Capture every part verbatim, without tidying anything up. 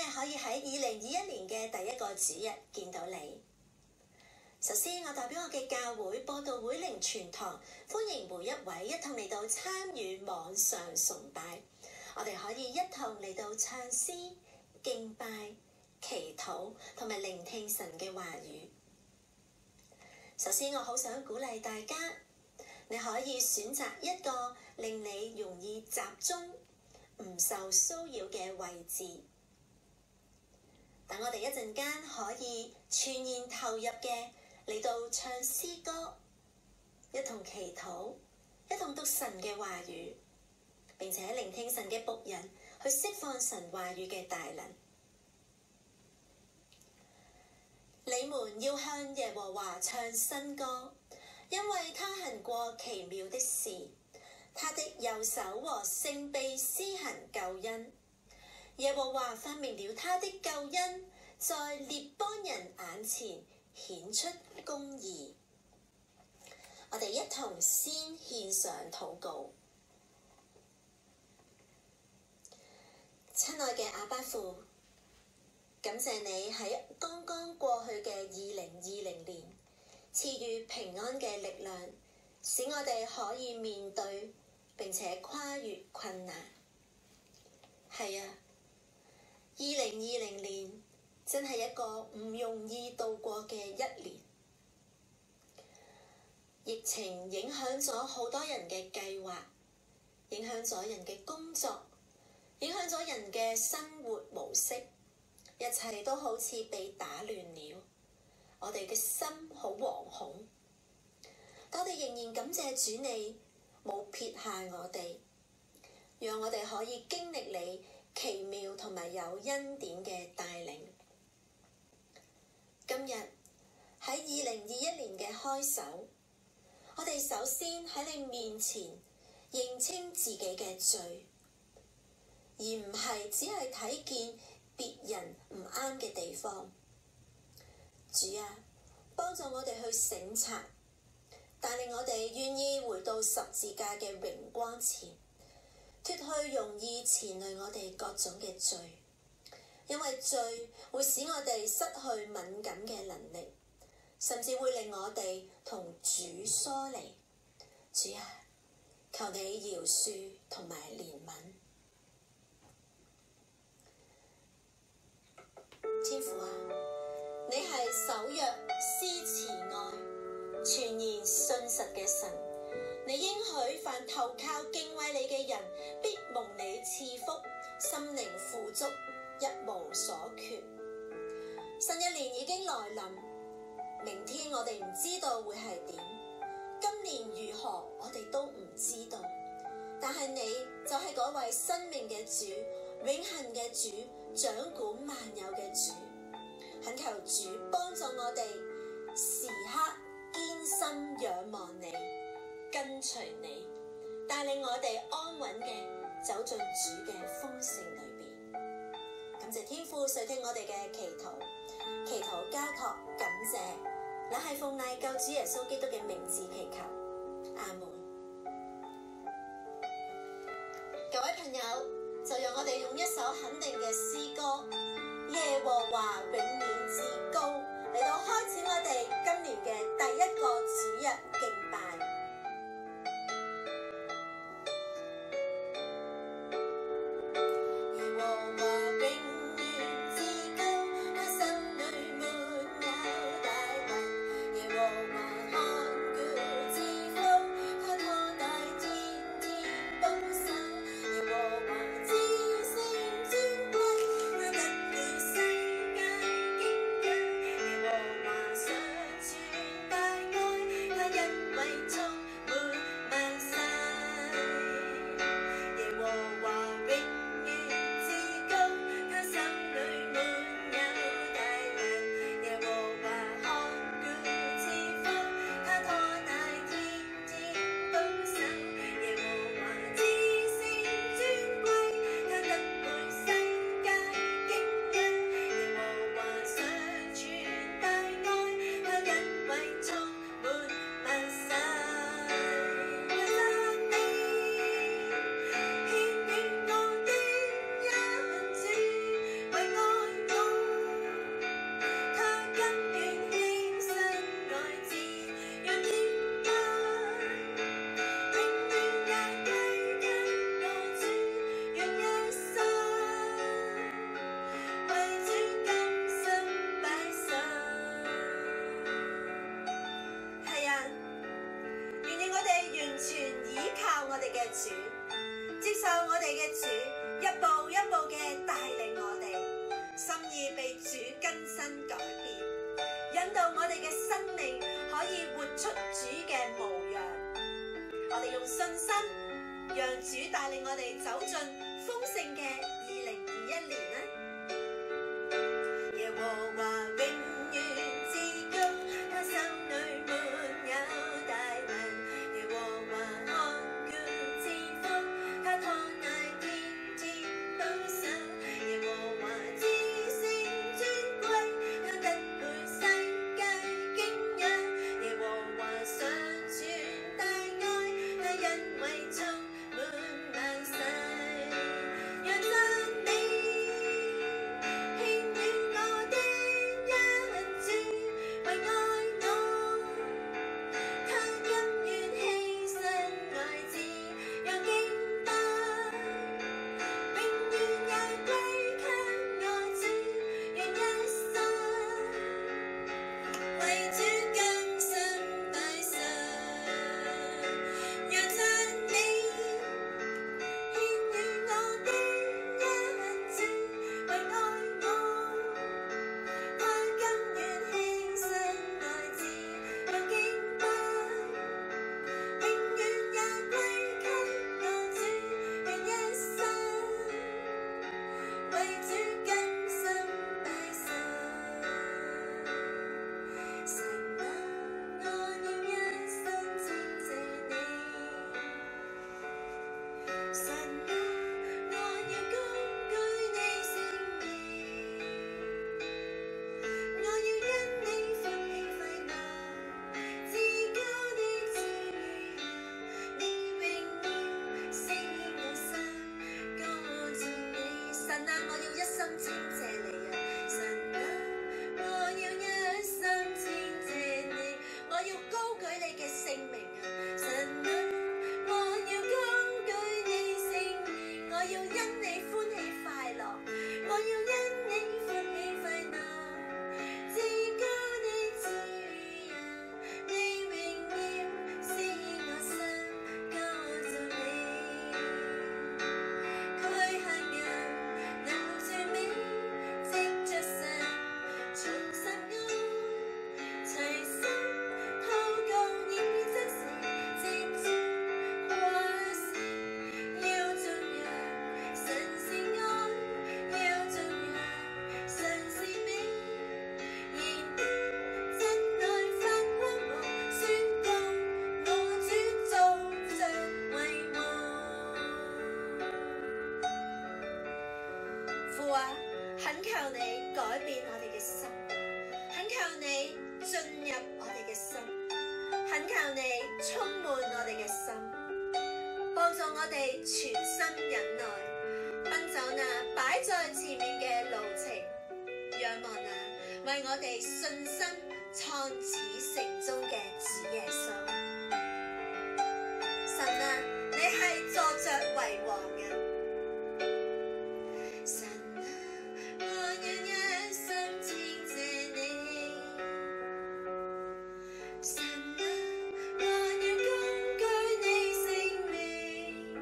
可以喺二零二一年嘅第一個主日見到你。首先，我代表我嘅教會播道會靈傳堂，歡迎每一位一同嚟到參與網上崇拜。我哋可以一同嚟到唱詩、敬拜、祈禱同埋聆聽神嘅話語。首先，我好想鼓勵大家，你可以選擇一個令你容易集中、唔受騷擾嘅位置。等我哋一陣間可以全然投入嘅嚟到唱詩歌，一同祈禱，一同讀神嘅話語，並且聆聽神嘅僕人去釋放神話語嘅大能。你們要向耶和華唱新歌，因為他行過奇妙的事，他的右手和聖臂施行救恩。耶和華發明了他的救恩，在列邦人眼前顯出公義。我哋一同先獻上禱告。親愛嘅阿爸父，感謝你喺剛剛過去嘅二零二零年賜予平安嘅力量，使我哋可以面對並且跨越困難。係啊，二零二零年真係一個唔容易度過嘅一年。疫情影響咗好多人嘅計劃，影響咗人嘅工作，影響咗人嘅生活模式，一切都好似被打亂了。我哋嘅心好惶恐，但我哋仍然感謝主你冇撇下我哋，讓我哋可以經歷你奇妙同埋有恩典嘅帶領。今日喺二零二一年嘅開首，我哋首先喺你面前認清自己嘅罪，而唔係只係睇見別人唔啱嘅地方。主啊，幫助我哋去省察，帶領我哋願意回到十字架嘅榮光前，脫去容易纏累我哋各種嘅罪，因為罪會使我哋失去敏感嘅能力，甚至會令我哋同主疏離。主啊，求你饒恕同埋憐憫。天父啊，你係守約施慈愛、全然信實嘅神，你應許凡投靠敬畏你嘅人，必蒙你賜福，心靈富足，一無所缺。新一年已經來臨，明天我哋唔知道會係點，今年如何我哋都唔知道，但係你就係嗰位生命嘅主，永恆嘅主，掌管萬有嘅主。懇求主幫助我哋時刻堅心仰望你，跟隨你，帶領我哋安穩嘅走進主嘅豐盛裏邊。感謝天父垂聽我哋嘅祈禱，祈禱交託感謝，乃係奉賴救主耶穌基督嘅名字祈求，阿門。各位朋友，就讓我哋用一首肯定嘅詩歌《耶和華永遠至高》嚟到開始我哋今年嘅第一個主日敬拜。耶和華永遠至高，他心裏沒有大患。耶和華看顧至福，他拖帶天天保守。耶和華至聖尊貴，他得了世界敬仰。耶和華常傳大愛，他因為創被主更新改變，引導我哋嘅生命可以活出主嘅模樣。我哋用信心讓主帶領我哋走進豐盛嘅二零二一年啦。耶和華永遠至高，他心裏沒有大能。耶和華看顧賜福，他看愛天天保守。耶和華至聖尊貴，他得配世界敬仰。耶和華常存大愛，他因為充滿萬世。讓讚美獻與我的恩主，為愛我，他甘願犧牲愛子，讓敬拜永遠也歸給愛子，願一生為主更深擺上。讓讚美獻與我的恩主，為愛我，他甘願犧牲愛子，讓敬拜永遠也歸給愛子，願一生為主更深擺上。神啊，我要一生稱謝你。神啊，我要高舉你聖名，我要因你歡喜快樂，至高的主啊，你榮耀使我心歌頌你。神啊，我要一生稱謝你啊！神啊，我要一生稱謝你，我要高舉你嘅聖名啊！神啊，我要高舉你聖名，我要因你歡喜快樂，我要因你歡喜快樂，至高的主啊，你榮耀使我心歌頌你。佢向人流住美，藉着神重拾愛，隨心禱告以真誠，藉主誇勝，要頌揚神是愛，要頌揚神是美，然後真愛發光芒，宣告我主造像為王。父啊，懇求你改變我哋嘅心，懇求你進入我哋嘅心，懇求你充滿我哋嘅心，幫助我哋全心忍耐，奔走那擺在前面嘅路程，仰望那為我哋信心創始成終嘅主耶穌。神啊，你係坐着為王嘅。神啊，我要一生稱謝你。神啊，我要高舉你聖名，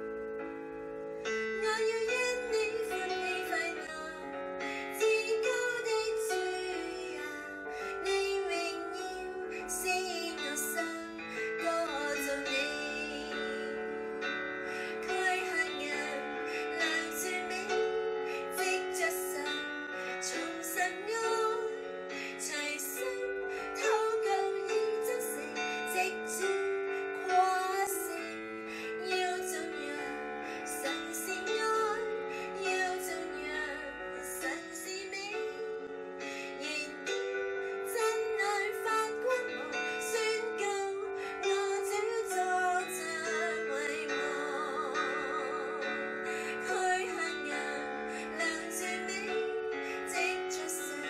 我要因你歡喜快樂，至高的主啊，你榮耀使我心歌頌你。佢向人流住美，藉着神重拾愛，隨心禱告以真誠，藉主誇勝，要頌揚神是愛，要頌揚神是美，然後真愛發光芒，宣告我主作像為王。佢向人流住美，藉着神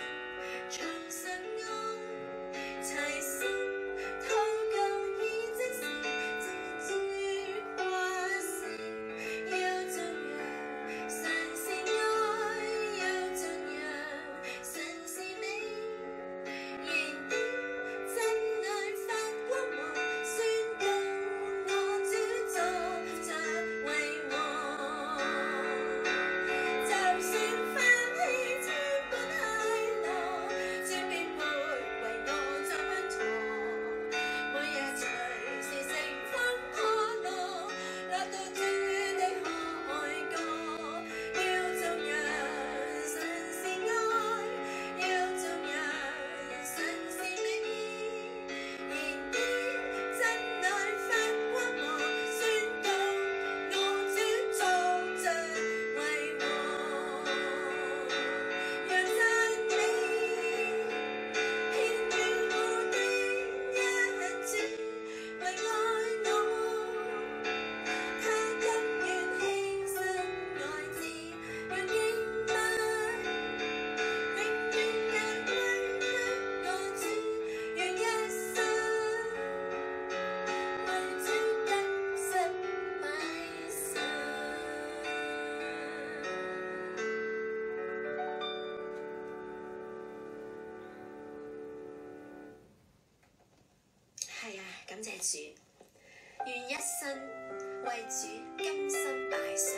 感謝主，願一生為主甘心擺上。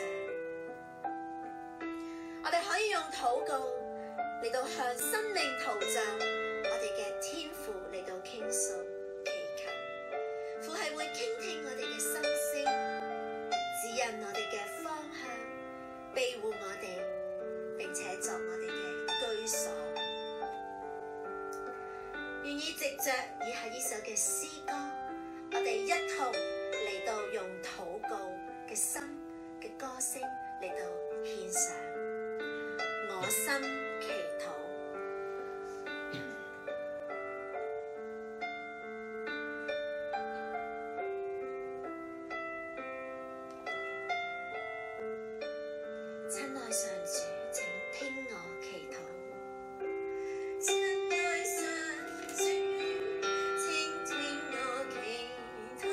我哋可以用禱告嚟到向生命圖像我哋嘅天父嚟到傾訴祈求，父係會傾聽我哋嘅心聲，指引我哋嘅方向，庇護我哋，並且作我哋嘅居所。願意藉着以下呢首嘅詩歌，我哋一同嚟到用禱告嘅心嘅歌聲嚟到獻上我心祈禱。親愛上主，請聽我祈禱。親愛上主，請聽我祈禱，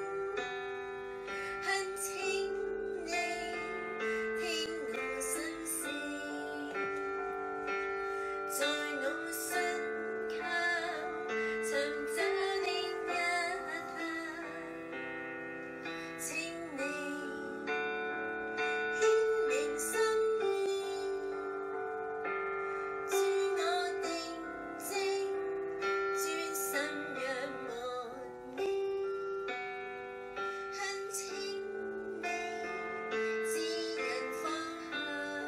懇請你聽我心聲，在我身靠尋找你一刻，請你顯明心意，主我定睛專心仰望你，懇請你指引方向，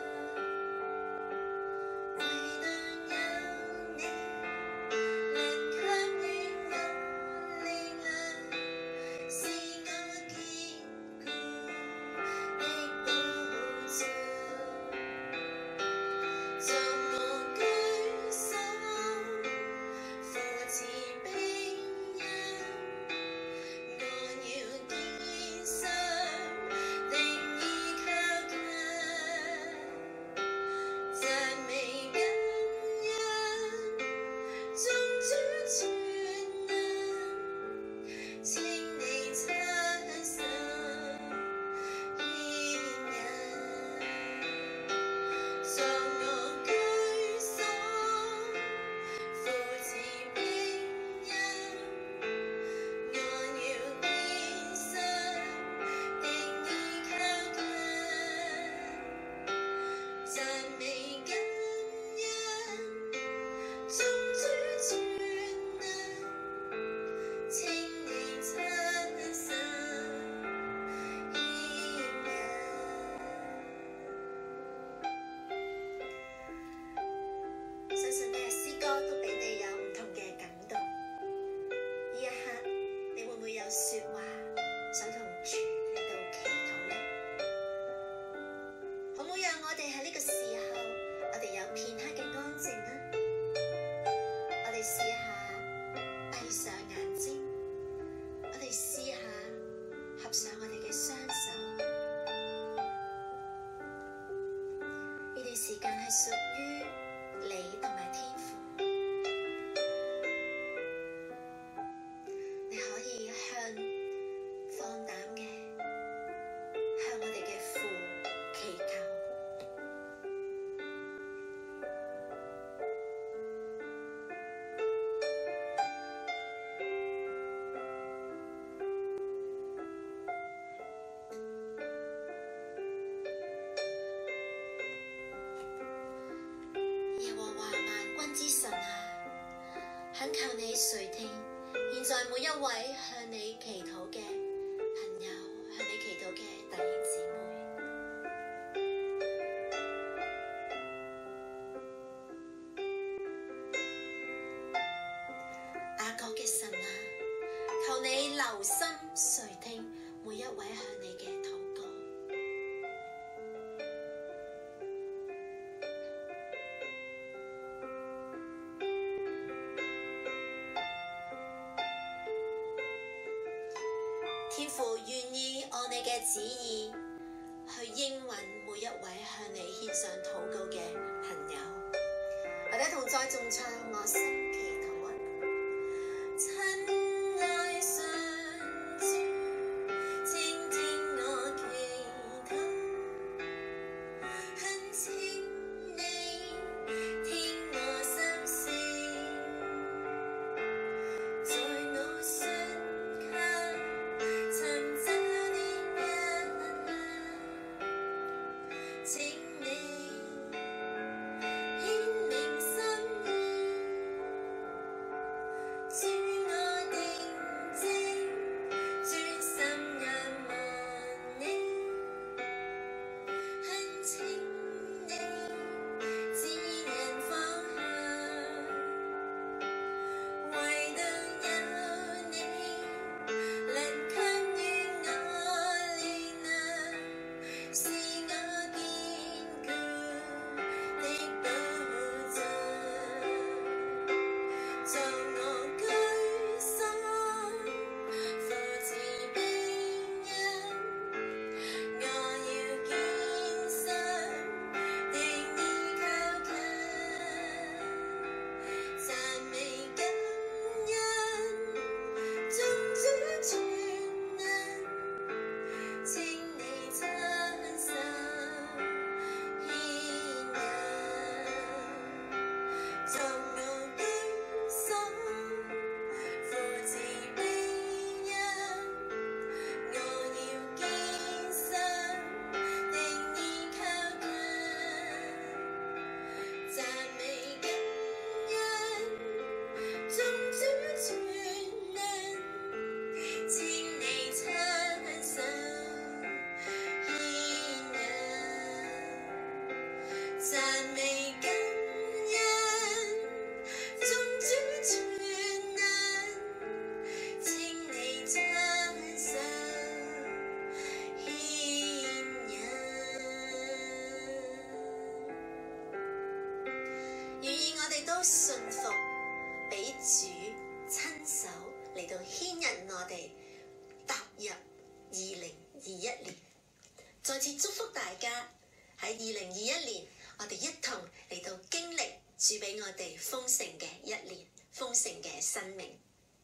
唯當有你能給予我力量，是我堅固的保障，作我居所，扶持庇蔭，我要堅心，定意靠近，讚美感恩，頌主全能，請你親手牽引，作我居所，扶持庇蔭，我要堅心，定意靠近，讚美感恩，頌主全能，請你親手牽引。相信呢個詩歌都俾你有唔同嘅感動。呢一刻，你會唔會有說話想同主嚟到祈禱呢？好唔好讓我哋喺呢個時候，我哋有片刻嘅安靜啊！我哋試下閉上眼睛，我哋試下合上我哋嘅雙手。呢段時間係屬於你同埋天父，你可以向放膽嘅向我哋嘅父祈求。耶和華萬軍之神啊，懇求你垂聽現在每一位向你祈禱嘅朋友，向你祈禱嘅弟兄姊妹。雅各嘅神啊，求你留心垂聽每一位向你嘅禱告。天父願意按你嘅旨意去應允每一位向你獻上禱告嘅朋友，我哋一同再重唱我心祈禱啊！親愛上主，請聽我祈禱，懇請你聽我心聲，在我身靠作我的手，扶持你人，我要堅信，定依靠他，讚美感恩，眾主全能，請你親手牽引，讚美感恩，眾主全能，請你親手牽引。願意我哋都信服，俾主親手嚟到牽引我哋踏入二零二一年。再次祝福大家喺二零二一年，我哋一同嚟到經歷主俾我哋豐盛嘅一年，豐盛嘅生命。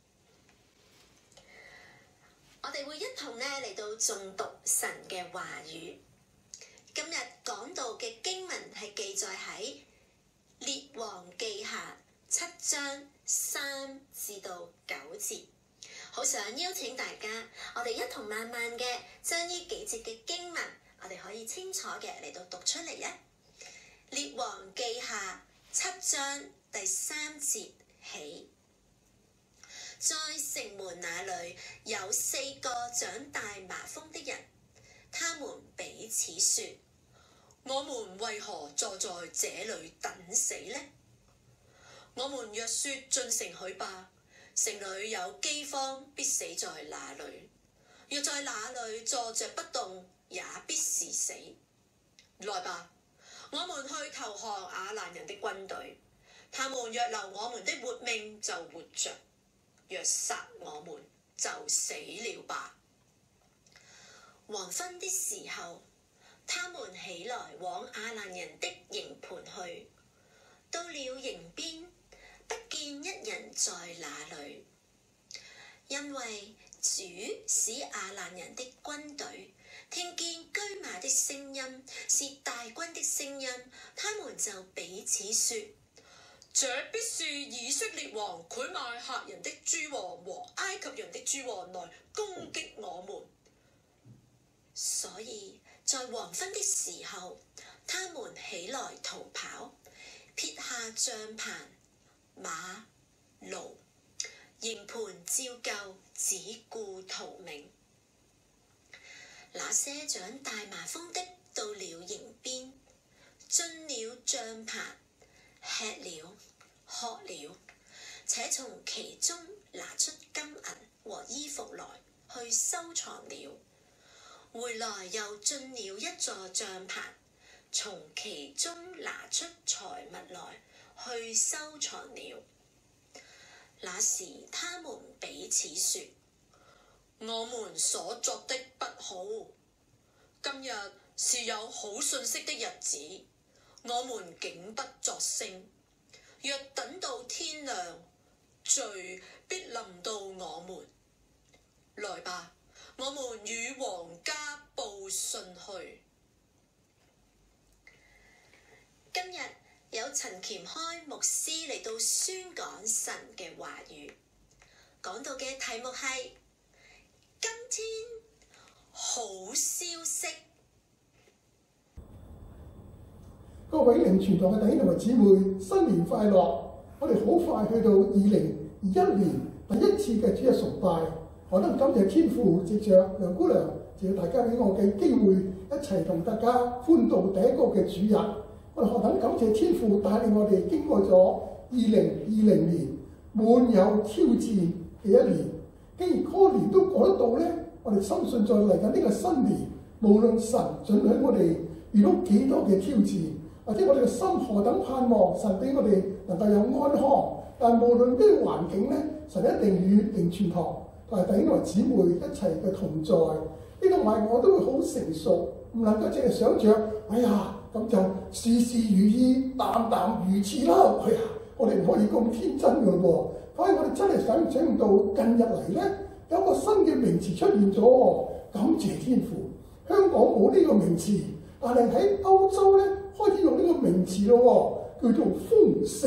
我哋會一同咧嚟到誦讀神嘅話語。今日講到嘅經文係記載喺列王記下七章三至到九節。好想邀請大家，我哋一同慢慢嘅將呢幾節嘅經文，我哋可以清楚嘅嚟到讀出嚟啊！列王記下七章第三節起，在城門那裏有四個長大麻風的人，他們彼此說：我們為何坐在這裏等死呢？我們若說進城去吧，城裏有饑荒，必死在那裏；若在那裏坐着不動，也必是死。來吧，我們去投降亞蘭人的軍隊，他們若留我們的活命，就活着；若殺我們，就死了吧。黃昏的時候，他們起來往亞蘭人的營盤去，到了營邊，不見一人在那裏，因為主使亞蘭人的軍隊聽見車馬的聲音，是大軍的聲音，他們就彼此說：這必是以色列王賄買赫人的諸王和埃及人的諸王來攻擊我們。所以在黃昏的時候，他們起來逃跑，撇下帳棚、馬、驢，營盤照舊，只顧逃命。那些長大麻風的到了營邊，進了帳棚，吃了喝了，且從其中拿出金銀和衣服來去收藏了。回來又進了一座帳棚，從其中拿出財物來去收藏了。那時他們彼此說：我們所作的不好，今日是有好信息的日子，我們竟不作聲。若等到天亮，罪必臨到我們。來吧，我們與皇家報信去。今日有陳乾開牧師嚟到宣講神嘅話語，講到嘅題目係今天好消息。 各位靈傳堂嘅弟兄同埋姊妹，新年快樂！我哋好快去到二零二一年第一次嘅主日崇拜，我都感謝天父藉着梁姑娘，謝大家俾我嘅機會一齊同大家歡度第一個嘅主日。我哋何等感謝天父帶領我哋經過咗二零二零年滿有挑戰嘅一年，竟然嗰年都過得到呢，我哋深信在嚟緊呢個新年，無論神准許我哋遇到幾多嘅挑戰，或者我哋嘅心何等盼望神俾我哋能夠有安康，但無論咩環境呢，神一定與靈傳堂同埋弟兄同埋姊妹一齊嘅同在。呢個話我都會好成熟，唔能夠淨係想像，哎呀咁就事事如意，淡淡如此啦。哎呀，我哋唔可以咁天真㗎喎。反而我哋真係想想唔到近日嚟呢，有個新嘅名詞出現咗，感謝天父。香港冇呢個名詞，但係喺歐洲呢，開始用呢個名詞咯，叫做豐盛。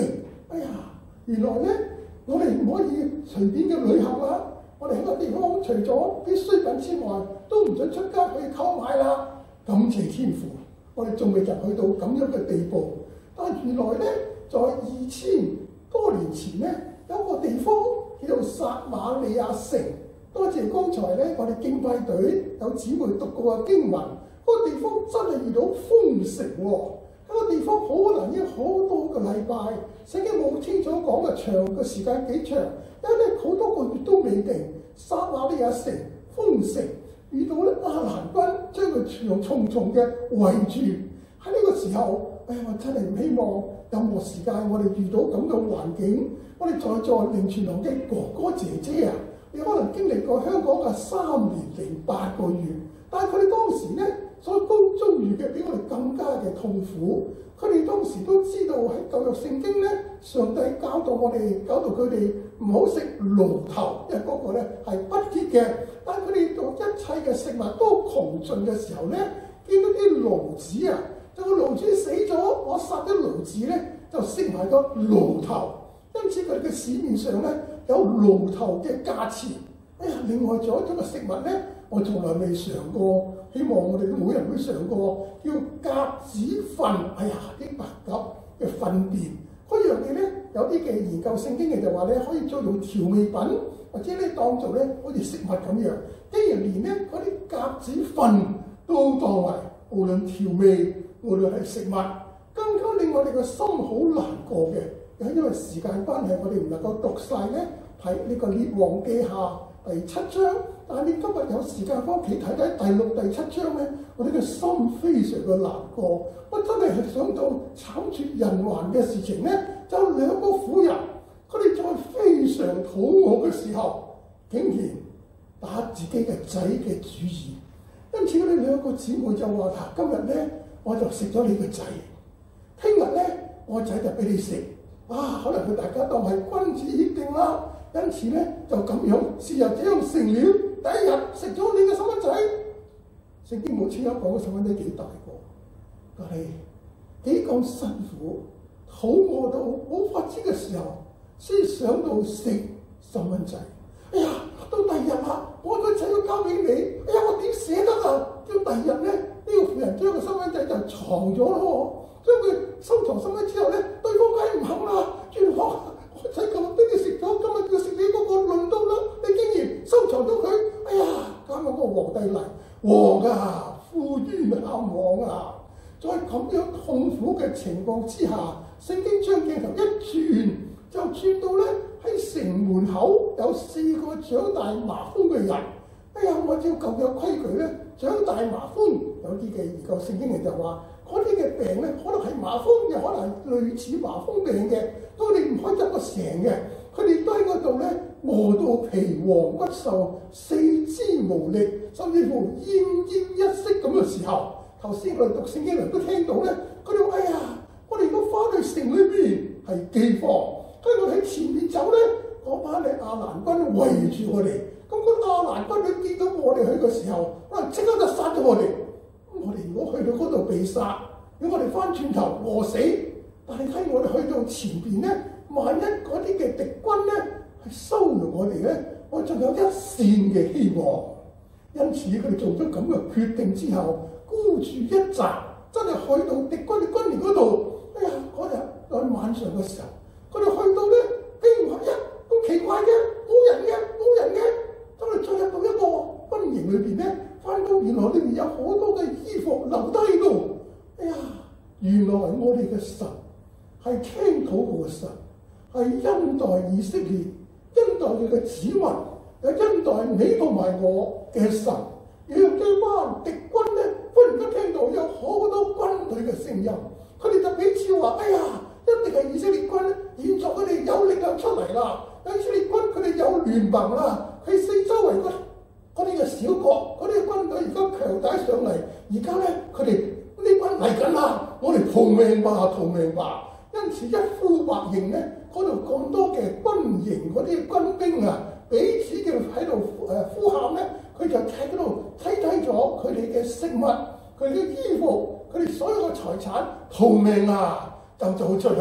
哎呀，原來咧我哋唔可以隨便嘅旅行啦。我哋喺個地方除咗啲需品之外，都唔准出街去購買啦。感謝天父，我哋仲未入去到咁樣嘅地步。但係原來咧，在二千多年前咧，有一個地方叫做撒瑪利亞城。多謝剛才咧，我哋敬拜隊有姊妹讀過嘅經文，嗰、那個地方真係遇到豐盛喎、哦。嗰、那個地方可能已經好多個禮拜，聖經冇清楚講嘅長嘅時間幾長，因為咧好多個月都未定。撒瑪利亞城豐盛，遇到咧亞蘭軍將佢長重重嘅圍住。喺呢個時候，哎呀，我真係唔希望任何時間我哋遇到咁嘅環境。我哋在座靈傳堂嘅哥哥姐姐啊，你可能經歷過香港嘅三年零八個月，但係佢哋當時咧所遭遭遇嘅比我哋更加嘅痛苦。佢哋當時都知道喺舊約聖經咧，上帝教導我哋，教導佢哋唔好食驢頭，因為嗰個咧係不潔嘅。但係佢哋做一切嘅食物都窮盡嘅時候咧，見到啲驢子啊，就個驢子死咗，我殺咗驢子咧，就食埋個驢頭。因此佢哋嘅市面上咧有驢頭嘅價錢。哎呀，另外仲有一種嘅食物咧，我從來未嘗過，希望我哋都冇人會嘗過，叫鴿子糞。哎呀，啲白鴿嘅糞便嗰樣嘢咧，有啲嘅研究聖經嘅就話咧，可以做用調味品，或者咧當做咧好似食物咁樣。竟然連咧嗰啲鴿子糞都當為無論調味，無論係食物，更加令我哋個心好難過嘅。因為時間關係，我哋唔能夠讀晒咧睇呢個列王記下第七章。但係你今日有時間翻屋企睇睇第六、第七章咧，我哋嘅心非常嘅難過。我真係係想到慘絕人寰嘅事情咧，就有兩個婦人，佢哋在非常肚餓嘅時候，竟然打自己嘅仔嘅主意。因此佢哋兩個姊妹就話：嗱，今日咧我就食咗你個仔，聽日咧我仔就俾你食。啊，可能佢大家當係君子協定啦，因此咧就咁樣，事又這樣成了。第一日食咗你嘅細蚊仔，聖經冇清楚講個細蚊仔幾大個，但係幾咁辛苦，肚餓到冇法子嘅時候，先想到食細蚊仔。哎呀，到第二日啦，我個仔要交俾你，哎呀，我點捨得啊？到第二日咧，呢、這個婦人將個細蚊仔就藏咗咯。將佢收藏心咧之後咧，對方梗係唔肯啦。原來我仔今日俾你食咗，今日要食你嗰個輪到啦，你竟然收藏咗佢，哎呀！搞到個皇帝嚟，王啊，負冤喊王啊！在咁樣痛苦嘅情況之下，聖經將鏡頭一轉，就轉到咧喺城門口有四個長大麻風嘅人。哎呀，我照舊有規矩咧，長大麻風有啲嘅研究聖經嘅就話。嗰啲嘅病咧，可能係麻風，又可能係類似麻風病嘅，佢哋唔可以執個成嘅，佢哋都喺嗰度咧餓到皮黃骨瘦、四肢無力，甚至乎奄奄一息咁嘅時候，頭先我哋讀聖經人都聽到咧，佢哋話：哎呀，我哋如果翻去城裏邊係饑荒，跟住我喺前面走咧，嗰班嘅亞蘭軍圍住我哋，咁嗰亞蘭軍佢見到我哋去嘅時候，可能即刻就殺咗我哋。我哋如果去到嗰度被殺，如果我哋翻轉頭餓死，但係睇我哋去到前邊咧，萬一嗰啲嘅敵軍咧係收容我哋咧，我仲有一線嘅希望。因此佢哋做咗咁嘅決定之後，孤注一擲，真係去到敵軍嘅軍營嗰度。哎呀，嗰日喺晚上嘅時候，佢哋去到咧，竟然話呀咁奇怪嘅，冇人嘅，冇人嘅，當佢進入到一個軍營裏邊咧。翻到原來裏面有好多嘅衣服留低喺度，哎呀！原來我哋嘅神係聽禱告嘅神，係恩待以色列、恩待佢嘅子民，又恩待你同埋我嘅神。讓呢班敵軍咧，忽然間聽到有好多軍隊嘅聲音，佢哋就彼此話：哎呀，一定係以色列軍，現在佢哋有力量出嚟啦！以色列軍佢哋有聯盟啦，佢四周圍個。嗰啲嘅小國，嗰啲嘅軍隊而家強大上嚟，而家咧佢哋呢軍嚟緊啦，我哋逃命吧，逃命吧！因此一呼百應咧，嗰度咁多嘅軍營嗰啲軍兵啊，彼此嘅喺度誒呼喊咧，佢就喺嗰度睇睇咗佢哋嘅食物、佢哋嘅衣服、佢哋所有嘅財產，逃命啊！就走出去，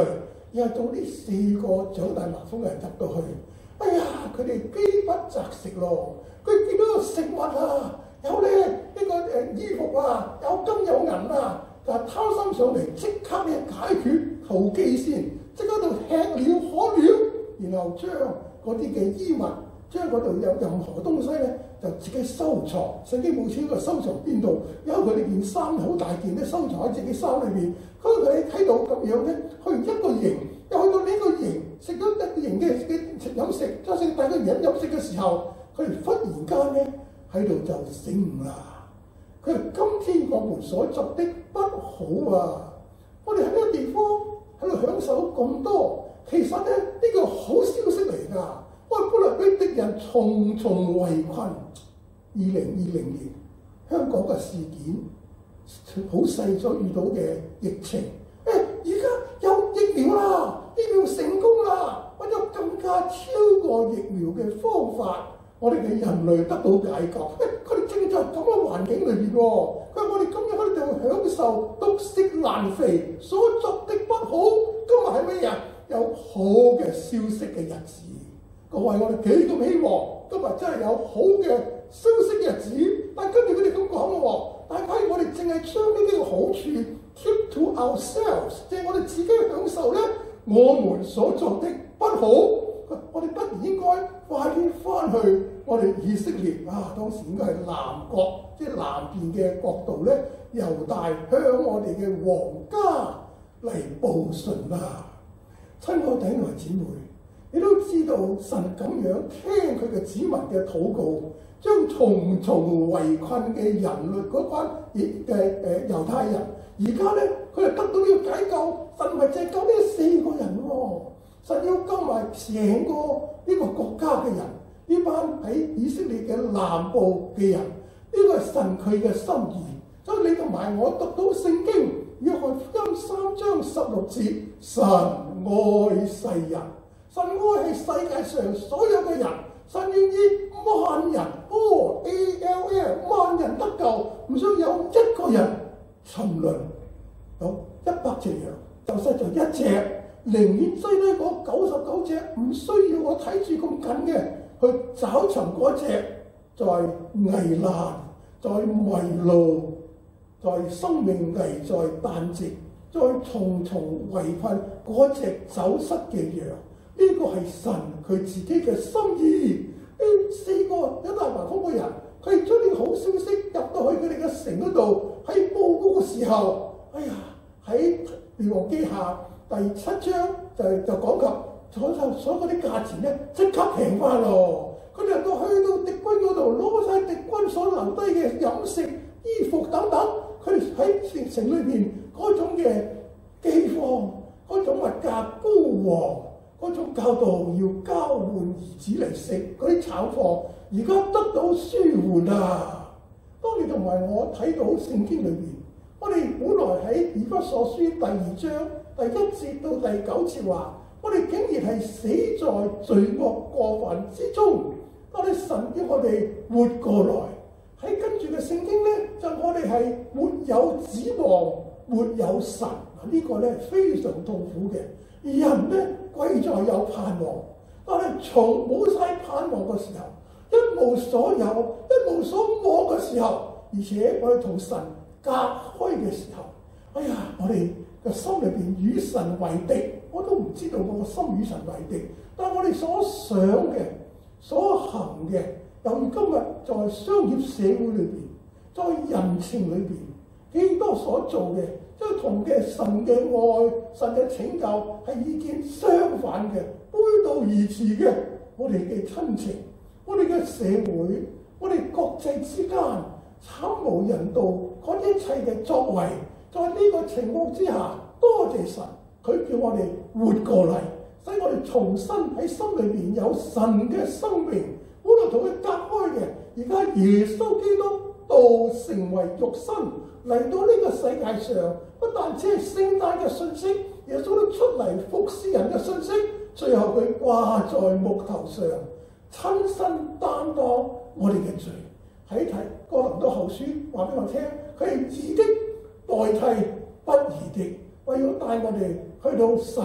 然後到呢四個長大麻風嘅人入到去，哎呀，佢哋飢不擇食咯。佢見到個食物啊，有咧呢、這個誒、呃、衣服啊，有金有銀啊，就係貪心上嚟，即刻咧解決投機先，即刻度吃了喝了，然後將嗰啲嘅衣物，將嗰度有任何東西咧，就自己收藏。聖經冇寫個收藏邊度，因為佢哋件衫好大件咧，收藏喺自己衫裏邊。咁佢睇到咁樣咧，去一個營，又去到呢個營，食咗一個營嘅嘅飲食，再食第二個人飲食嘅時候，佢哋忽然間咧喺度就醒悟啦。佢話：今天我們所作的不好啊！我哋喺呢個地方喺度享受咁多，其實咧呢、這個好消息嚟㗎。我哋本來俾敵人重重圍困。二零二零年香港嘅事件好細所遇到嘅疫情，誒而家有疫苗啦，疫苗成功啦，揾咗更加超過疫苗嘅方法，我哋嘅人類得到解救。誒佢哋正在咁嘅環境裏邊喎，佢話我哋今日喺度享受獨食難肥，所作的不好，今日係咩呀？有好嘅消息嘅日子。各位，我哋幾咁希望今日真係有好嘅消息嘅日子，但係跟住佢哋咁講咯，但係假如我哋淨係將呢啲嘅好處 keep to ourselves，即係我哋自己享受咧，我們所做的不好，我哋不如應該快啲翻去我哋以色列啊，當時應該係南國，即係南邊嘅國度咧，猶大向我哋嘅皇家嚟報信啦。親愛弟兄姊妹，你都知道神咁樣聽佢嘅子民嘅禱告，將重重圍困嘅人類嗰班嘅誒猶太人，而家咧佢哋得到呢個解救，神唔係淨係救呢四個人喎、哦，神要救埋成個呢個國家嘅人，呢班喺以色列嘅南部嘅人，呢、這個係神佢嘅心意。所以你同埋我讀到聖經約翰福音三章十六節，神愛世人。神愛係世界上所有嘅人，神願意萬人，哦 A L L 萬人得救，唔需要有一個人沉淪。有一百隻羊，就失咗一隻，寧願追呢嗰九十九隻，唔需要我睇住咁緊嘅去找尋嗰隻，在危難，在迷路，在生命危在旦夕，在重重圍困嗰隻走失嘅羊。呢個係神佢自己嘅心意。呢四個有大麻風嘅人，佢哋將呢個好消息入到去佢哋嘅城嗰度，喺報告嘅時候，哎呀，喺列王記下第七章就就講及所有所有嗰啲價錢咧，即刻平翻咯。佢哋能夠去到敵軍嗰度攞晒敵軍所留低嘅飲食、衣服等等，佢哋喺城城裏邊嗰種嘅饑荒，嗰種物價高昂。嗰種教導要交換兒子嚟食嗰啲炒貨，而家得到舒緩啊！當你同埋我睇到聖經裏邊，我哋本來喺以弗所書第二章第一節到第九節話，我哋竟然係死在罪惡過犯之中，但係神叫我哋活過來。喺跟住嘅聖經咧，就我哋係沒有指望，沒有神，呢、這個咧非常痛苦嘅。人咧貴在有盼望，但係從冇晒盼望嘅時候，一無所有、一無所望嘅時候，而且我哋同神隔開嘅時候，哎呀，我哋嘅心裏邊與神為敵，我都唔知道我個心與神為敵。但係我哋所想嘅、所行嘅，由於今日在商業社會裏邊，在人情裏邊，幾多所做嘅，即係同嘅神嘅愛、神嘅拯救係意見相反嘅，背道而馳嘅。我哋嘅親情、我哋嘅社會、我哋國際之間慘無人道，嗰一切嘅作為，在呢個情況之下，多謝神，佢叫我哋活過嚟，使我哋重新喺心裏邊有神嘅生命。本來同佢隔開嘅，而家耶穌基督道成為肉身嚟到呢個世界上，不但只係聖誕嘅信息，耶穌都出嚟服侍人嘅信息。最後佢掛在木頭上，親身擔當我哋嘅罪。喺提哥林多後書話俾我聽，佢係義的代替不義的，為咗帶我哋去到神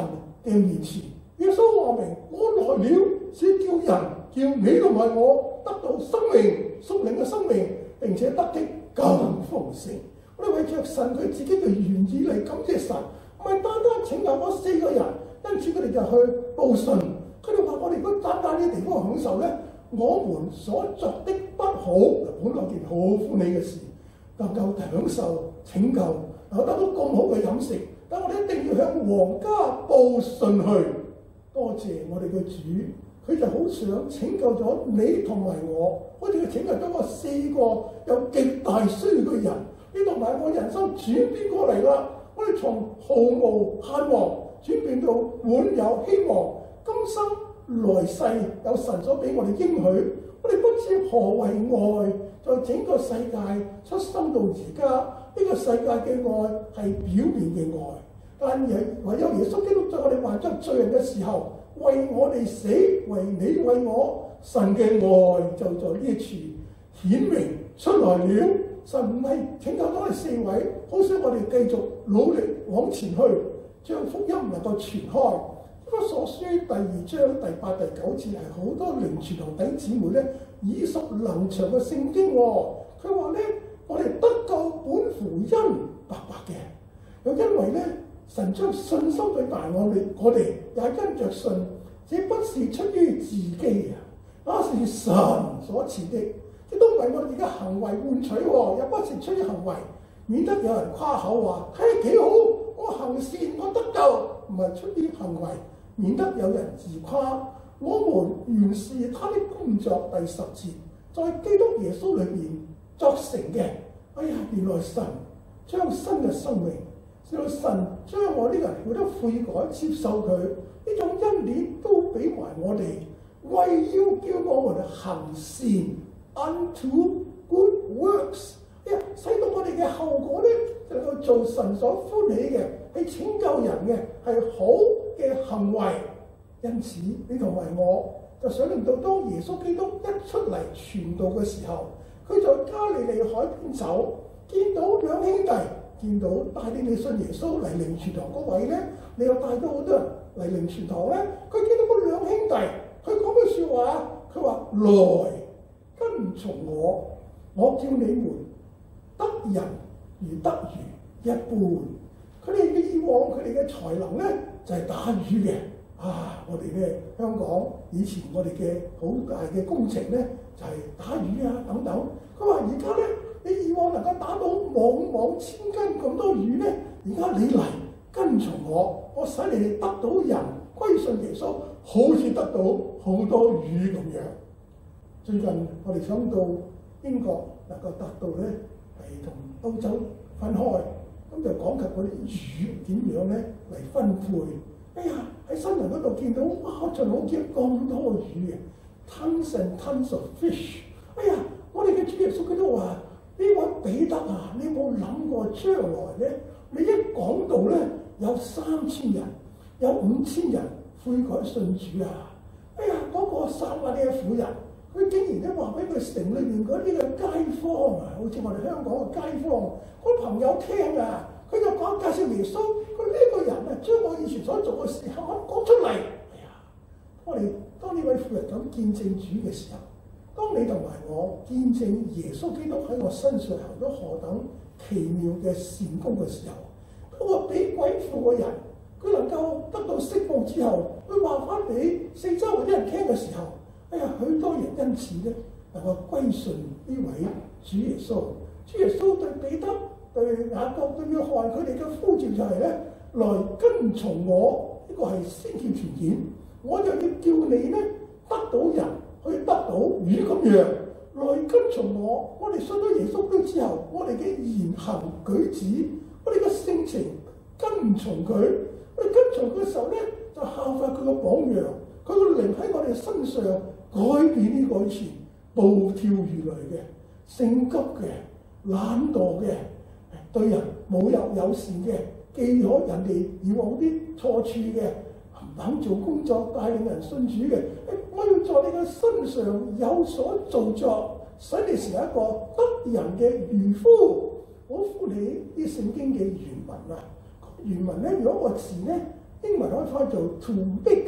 嘅面前。耶穌話明：我來了是叫人，叫你同埋我得到生命，屬靈嘅生命，並且得的更豐盛。我哋為着神佢自己嘅原意嚟感謝神，唔係單單拯救嗰四個人，因此佢哋就去報信。佢哋話：我哋如果單單呢地方享受咧，我們所作的不好，本來件好歡喜嘅事，能夠享受拯救，能夠得到咁好嘅飲食，但我哋一定要向皇家報信去。多謝我哋嘅主，佢就好想拯救咗你同埋我，好似佢拯救咗我四個有極大需要嘅人。呢度埋我人生轉變過嚟啦，我哋從毫無盼望轉變到滿有希望。今生來世有神所俾我哋應許，我哋不知何為愛，在整個世界出生到而家，呢、這個世界嘅愛係表面嘅愛，但係唯有耶穌基督在我哋還作罪人嘅時候，為我哋死，為你為我，神嘅愛就在呢一處顯明出來了。神唔係拯救咗我哋四位，好想我哋繼續努力往前去，將福音能夠傳開。《以弗所書》第二章第八、第九節係好多靈傳同弟兄姊妹咧耳熟能詳嘅聖經。佢話咧，我哋得救本乎恩，白白嘅。又因為咧，神將信心對待我哋，我哋也因着信，這不是出於自己啊，那是神所賜的。亦都唔係我哋嘅行為換取，也不是出於行為，免得有人誇口話睇下幾好，我行善我得救，唔係出於行為，免得有人自誇。我們原是他的工作，第十節，在基督耶穌裏面作成嘅。哎呀，原來神將新嘅生命，原來神將我呢個人為咗悔改接受佢呢種恩典都俾埋我哋，為要叫我們行善。Unto good works，哎呀，使到我哋嘅後果咧，就能夠做神所歡喜嘅，係拯救人嘅，係好嘅行為。因此，你同埋我就想令到當耶穌基督一出嚟傳道嘅時候，佢在加利利海邊走，見到兩兄弟，見到帶領你信耶穌嚟靈傳堂嗰位咧，你又帶咗好多人嚟靈傳堂咧，佢見到嗰兩兄弟，佢講句説話，佢話來。跟從我，我叫你們得人如得魚一般。佢哋嘅以往，佢哋嘅才能咧就係、是、打魚嘅。啊，我哋咧香港以前我哋嘅好大嘅工程咧就係、是、打魚啊等等。佢話而家咧，你以往能夠打到網網千斤咁多魚咧，而家你嚟跟從我，我使你哋得到人歸信耶穌，好似得到好多魚咁樣。最近我哋想到英國能夠達到咧係同歐洲分開，咁就講及嗰啲魚點樣咧嚟分配。哎呀，喺新聞嗰度見到哇，仲好似咁多魚嘅 ，tons and tons of fish。哎呀，我哋嘅主耶穌佢都話：呢位彼得啊，你有冇諗過將來咧？你一講到咧有三千人，有五千人悔改信主啊！哎呀，嗰、那個撒瑪利亞婦人。佢竟然咧話俾佢城裏面嗰啲嘅街坊啊，好似我哋香港嘅街坊，嗰朋友聽啊，佢就講介紹耶穌，佢呢個人啊，將我以前所做嘅事肯講出嚟。哎呀，我哋當呢位婦人咁見證主嘅時候，當你同埋我見證耶穌基督喺我身上行咗何等奇妙嘅善功嘅時候，嗰個俾鬼附嘅人，佢能夠得到釋放之後，佢話翻俾四周圍啲人聽嘅時候。哎呀，許多人因此咧能夠歸信呢位主耶穌。主耶穌對彼得、對雅各、對約翰佢哋嘅呼召就係咧，來跟從我，呢、這個係先決條件。我就要叫你咧得到人，去得到魚咁樣，來跟從我。我哋信咗耶穌基督之後，我哋嘅言行舉止，我哋嘅性情跟從佢。我哋跟從佢嘅時候咧，就效法佢嘅榜樣。佢個靈喺我哋身上。改變呢個以前暴跳如雷嘅、性急嘅、懶惰嘅、對人冇有友善嘅、記咗人哋以往啲錯處嘅、唔肯做工作帶領人信主嘅，我要在你嘅身上有所造作，使你成為一個得人嘅漁夫。我呼你啲聖經嘅原文啊，原文咧有一個字咧， 英文可以翻做 to make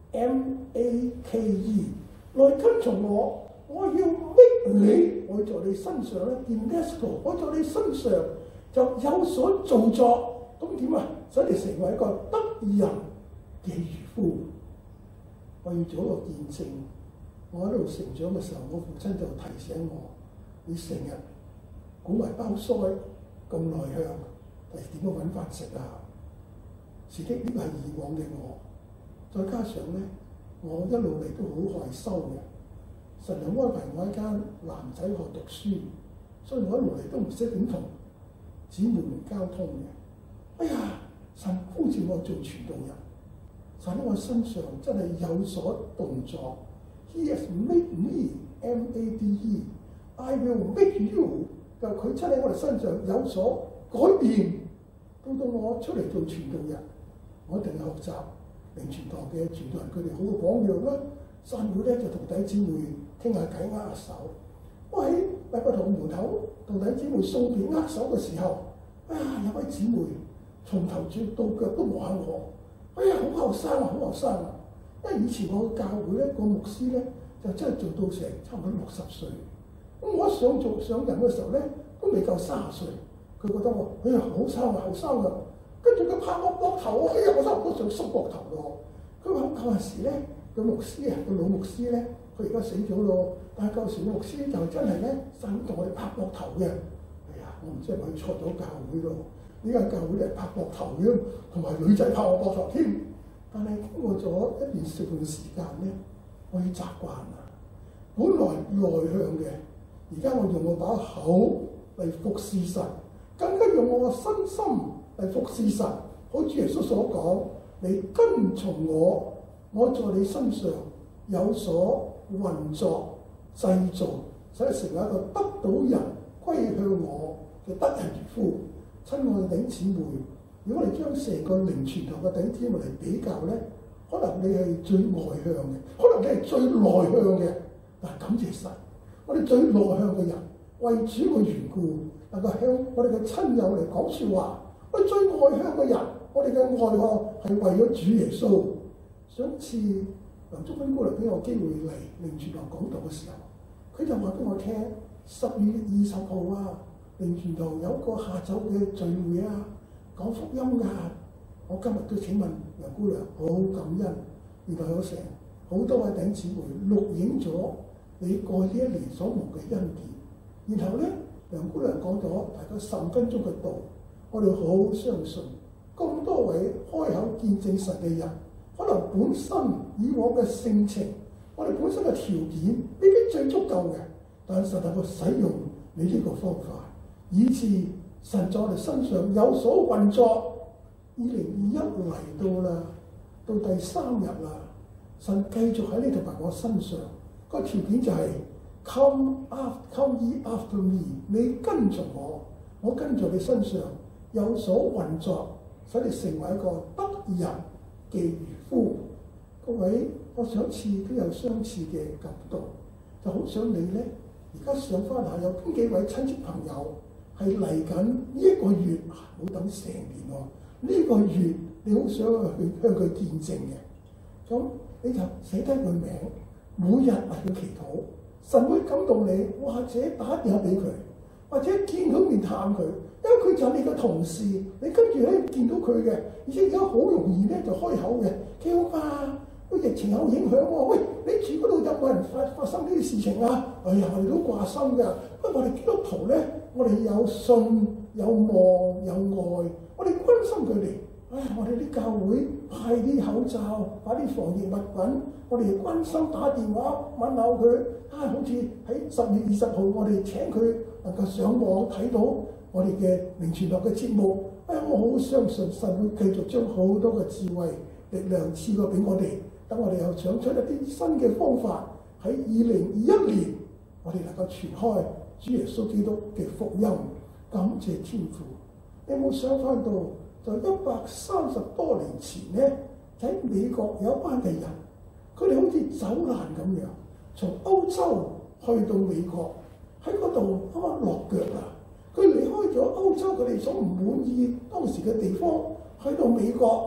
M A K E， 來跟從我，我要 make 你，我在你身上咧 investor， 我在你身上就有所造作，咁點啊？使你成為一個得人嘅漁夫。我要做一個見證，我喺度成長嘅時候，我父親就提醒我：你成日鼓埋包腮咁內向，係點樣揾飯食啊？是的，呢個係以往嘅我。再加上咧，我一路嚟都好害羞嘅。神又安排我喺間男仔學讀書，所以我一路嚟都唔識點同姊妹們交通嘅。哎呀，神呼召我做傳道人，神喺我身上真係有所動作。He has made me M A D E. I will make you。就佢真喺我哋身上有所改變。到到我出嚟做傳道人，我一定要學習靈傳堂嘅傳道人，佢哋好嘅榜樣啦。散會咧就同弟兄姊妹傾下偈握下手。我喺禮拜堂門口同弟兄姊妹送別握手嘅時候，哎呀有位姊妹從頭到腳都望下我，哎呀好後生啊，好後生啊！因為以前我嘅教會咧個牧師咧就真係做到成差唔多六十歲，咁我一上做上任嘅時候咧都未夠三十歲，佢覺得我哎呀好生啊後生啊，跟住佢拍我膊頭，哎呀我差唔多想縮膊頭咯。佢話嗰陣時咧個牧師啊個老牧師咧，佢而家死咗咯，但係舊時個牧師就真係咧成日同我哋拍膊頭嘅。哎呀我唔知係咪去錯咗教會咯？呢間教會嚟拍膊頭嘅，同埋女仔拍我膊頭添。但係經過咗一段少段時間咧，我要習慣啦。本來內向嘅，而家我用我把口嚟服侍神，更加用我個身心嚟服侍神。好似耶穌所講：你跟從我，我在你身上有所運作製造，使你成為一個得到人歸向我嘅得人漁夫。親愛嘅弟兄姊妹，如果我哋將成個靈傳堂嘅弟兄姊妹嚟比較咧，可能你係最外向嘅，可能你係最內向嘅。但係感謝神，我哋最內向嘅人為主嘅緣故，能夠向我哋嘅親友嚟講説話。我哋最外向嘅人，我哋嘅愛學係為咗主耶穌。上次梁祝芬姑娘俾我機會嚟靈傳堂講道嘅時候，佢就話俾我聽：十月二十號啊，靈傳堂有個下晝嘅聚會啊，講福音㗎。我今日都請問梁姑娘，好感恩，原來有成好多位弟兄姊妹錄影咗你過去呢一年所蒙嘅恩典。然後咧，梁姑娘講咗大概十五分鐘嘅道，我哋好相信咁多位開口見證神嘅人，可能本身以往嘅性情，我哋本身嘅條件未必最足夠嘅，但神能夠使用你呢個方法，以致神在我哋身上有所運作。二零二一嚟到啦，到第三日啦，神繼續喺你同埋我身上，個條件就係、是、come after come ye after me， 你跟從我，我跟在你身上有所運作，使你成為一個得人嘅漁夫。各位，我上次都有相似嘅感動，就好想你咧，而家想翻下有邊幾位親戚朋友係嚟緊呢一個月，冇等成年喎。呢個月你好想去向佢見證嘅，咁你就寫低佢名，每日為佢祈禱，神會感動你，或者打電話俾佢，或者見佢面探佢，因為佢就係你嘅同事，你跟住咧見到佢嘅，而且而家好容易咧就開口嘅，幾好吧？個疫情有影響喎，喂，你住嗰度有冇人發發生呢啲事情啊？哎呀，我哋都掛心㗎，不過我哋基督徒咧，我哋有信有望有愛。我哋關心佢哋，哎呀！我哋啲教會派啲口罩，派啲防疫物品，我哋關心打電話問候佢。啊，好似喺十月二十號，我哋請佢能夠上網睇到我哋嘅靈傳堂嘅節目。哎呀，我好相信神會繼續將好多嘅智慧力量賜過俾我哋，等我哋又想出一啲新嘅方法，喺二零二一年，我哋能夠傳開主耶穌基督嘅福音。感謝天父。你有冇想翻到就一百三十多年前咧，喺美國有一班嘅人，佢哋好似走難咁樣，從歐洲去到美國，喺嗰度啱啱落腳啦。佢離開咗歐洲，佢哋所唔滿意當時嘅地方，去到美國，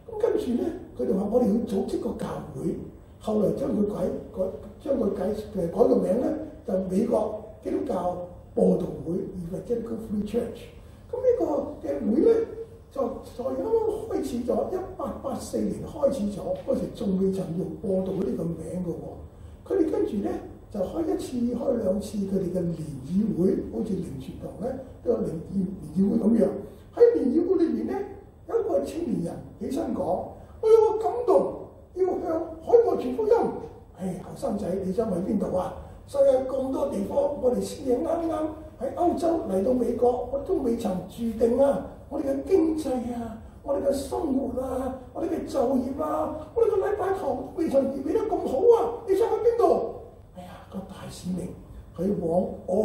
咁跟住咧，佢哋話我哋要組織個教會，後來將佢改改將佢改誒改個名咧，就美國基督教播道會 Evangelical Free Church。咁呢個嘅會咧，就在啱啱開始咗，一八八四年開始咗，嗰時仲未曾用播道呢個名嘅喎。佢哋跟住咧就開一次、開兩次佢哋嘅聯誼會，好似靈傳堂咧都有聯誼聯誼會咁樣。喺聯誼會裏邊咧，有一個青年人起身講：我有個感動，要向海外傳福音。唉，後生仔，你想去邊度啊？世界咁多地方，我哋先至啱啱喺歐洲嚟到美國，我都未曾注定啊！我哋嘅經濟啊，我哋嘅生活啊，我哋嘅就業啊，我哋個禮拜堂未曾預備得咁好啊！你想去邊度？哎呀，個大使命去往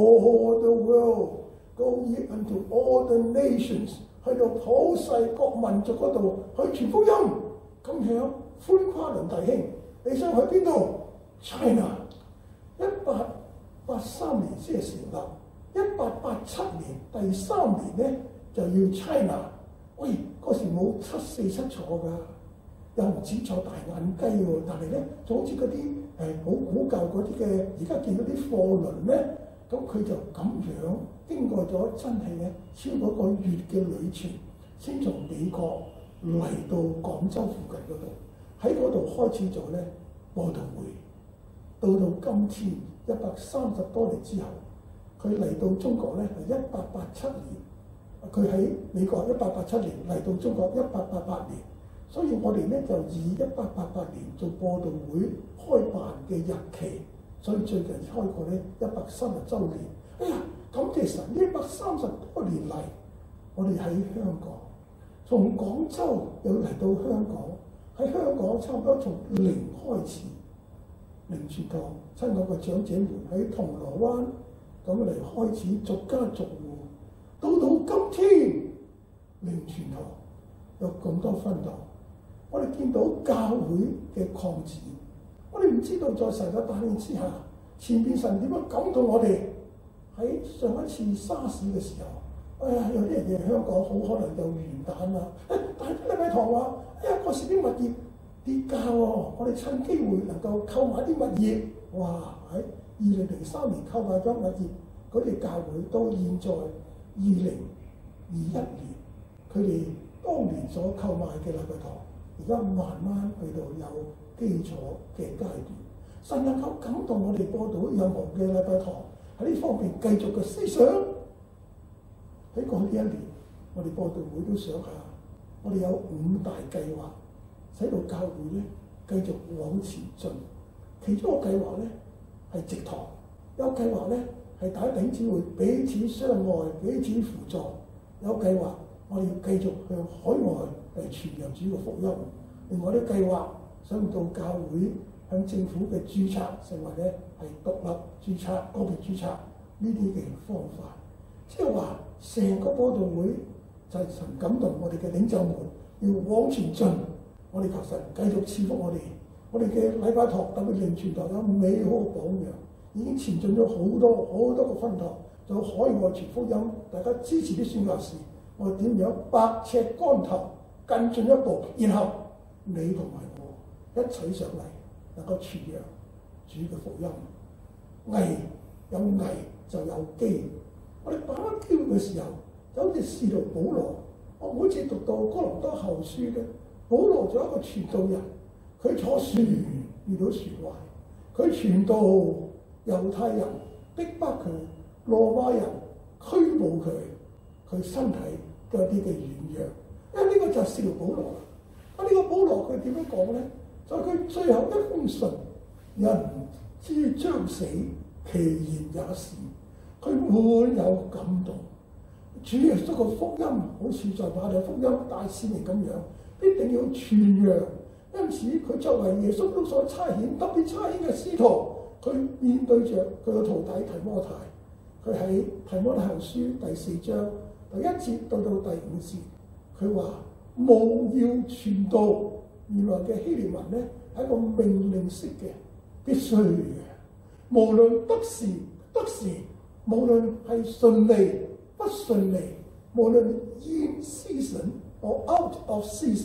all the world，go ye unto all the nations， 去到普世各民族嗰度去傳福音。咁樣寬誇倫弟兄，你想去邊度 ？China， 一八八三年先成立，一八八七年第三年咧就要 China。喂，嗰時冇七四七坐㗎，又唔止坐大眼雞喎，但係咧就好似嗰啲誒好古舊嗰啲嘅，而家見到啲貨輪咧，咁佢就咁樣經過咗真係咧超過一個月嘅旅程，先從美國嚟到廣州附近嗰度，喺嗰度開始咗咧播道會。到到今天一百三十多年之後，佢嚟到中國咧係一八八七年，佢喺美國一八八七年嚟到中國一八八八年，所以我哋咧就以一八八八年做播道會開辦嘅日期，所以最近開過咧一百三十週年。哎呀，咁其實呢一百三十多年嚟，我哋喺香港，從廣州又嚟到香港，喺香港差唔多從零開始。靈傳堂親我嘅長者們喺銅鑼灣咁嚟開始逐家逐戶，到到今天靈傳堂有咁多分堂，我哋見到教會嘅擴展，我哋唔知道在神嘅帶領之下，前邊神點樣感動我哋。喺上一次沙士嘅時候，哎呀，有啲人嘅香港好可能有元旦啊，誒、哎，但係禮拜堂話，哎呀，嗰時啲物業跌價喎，我哋趁機會能夠購買啲物業，哇！喺二零零三年購買咗物業，嗰啲教會到現在二零二一年，佢哋當年所購買嘅禮拜堂，而家慢慢去到有基礎嘅階段。神能夠感動我哋播到任何嘅禮拜堂喺呢方面繼續嘅思想。喺過去呢一年，我哋播道會都想下，我哋有五大計劃，使到教會咧繼續往前進。其中一個計劃咧係植堂，有計劃咧係大家弟兄姊妹彼此相愛、彼此輔助。有計劃我哋要繼續向海外嚟傳揚主嘅福音。另外啲計劃想到教會向政府嘅註冊，成為咧係獨立註冊、個別註冊呢啲嘅方法。即係話成個播道會就係神感動我哋嘅領袖們要往前進。我哋求神繼續賜福我哋，我哋嘅禮拜堂特別靈傳堂有美好嘅榜樣，已經前進咗好多好多個分堂，仲有海外傳福音。大家支持啲宣教士，我哋點樣百尺竿頭更進一步，然後你同埋我一齊上嚟，能夠傳揚主嘅福音。危有危就有機，我哋把握機會嘅時候，就好似使徒保羅，我每次讀到哥林多後書嘅。保羅做一個傳道人，佢坐船遇到船壞，佢傳道猶太人逼迫佢，羅馬人拘捕佢，佢身體都有啲嘅軟弱。因為呢個就係使徒保羅。啊，呢個保羅佢點樣講咧？就係佢最後一封信，人之將死，其言也是。佢滿有感動，主耶穌個福音好似在馬太福音大使命咁樣。必定要傳揚，因此佢作為耶穌都所差遣，特別差遣嘅使徒，佢面對着佢個徒弟提摩太，佢喺提摩太後書第四章第一節到到第五節，佢話務要傳道。原來嘅希臘文咧係一個命令式嘅，必須嘅，無論得時得時，無論係順利不順利，無論 in season or out of season，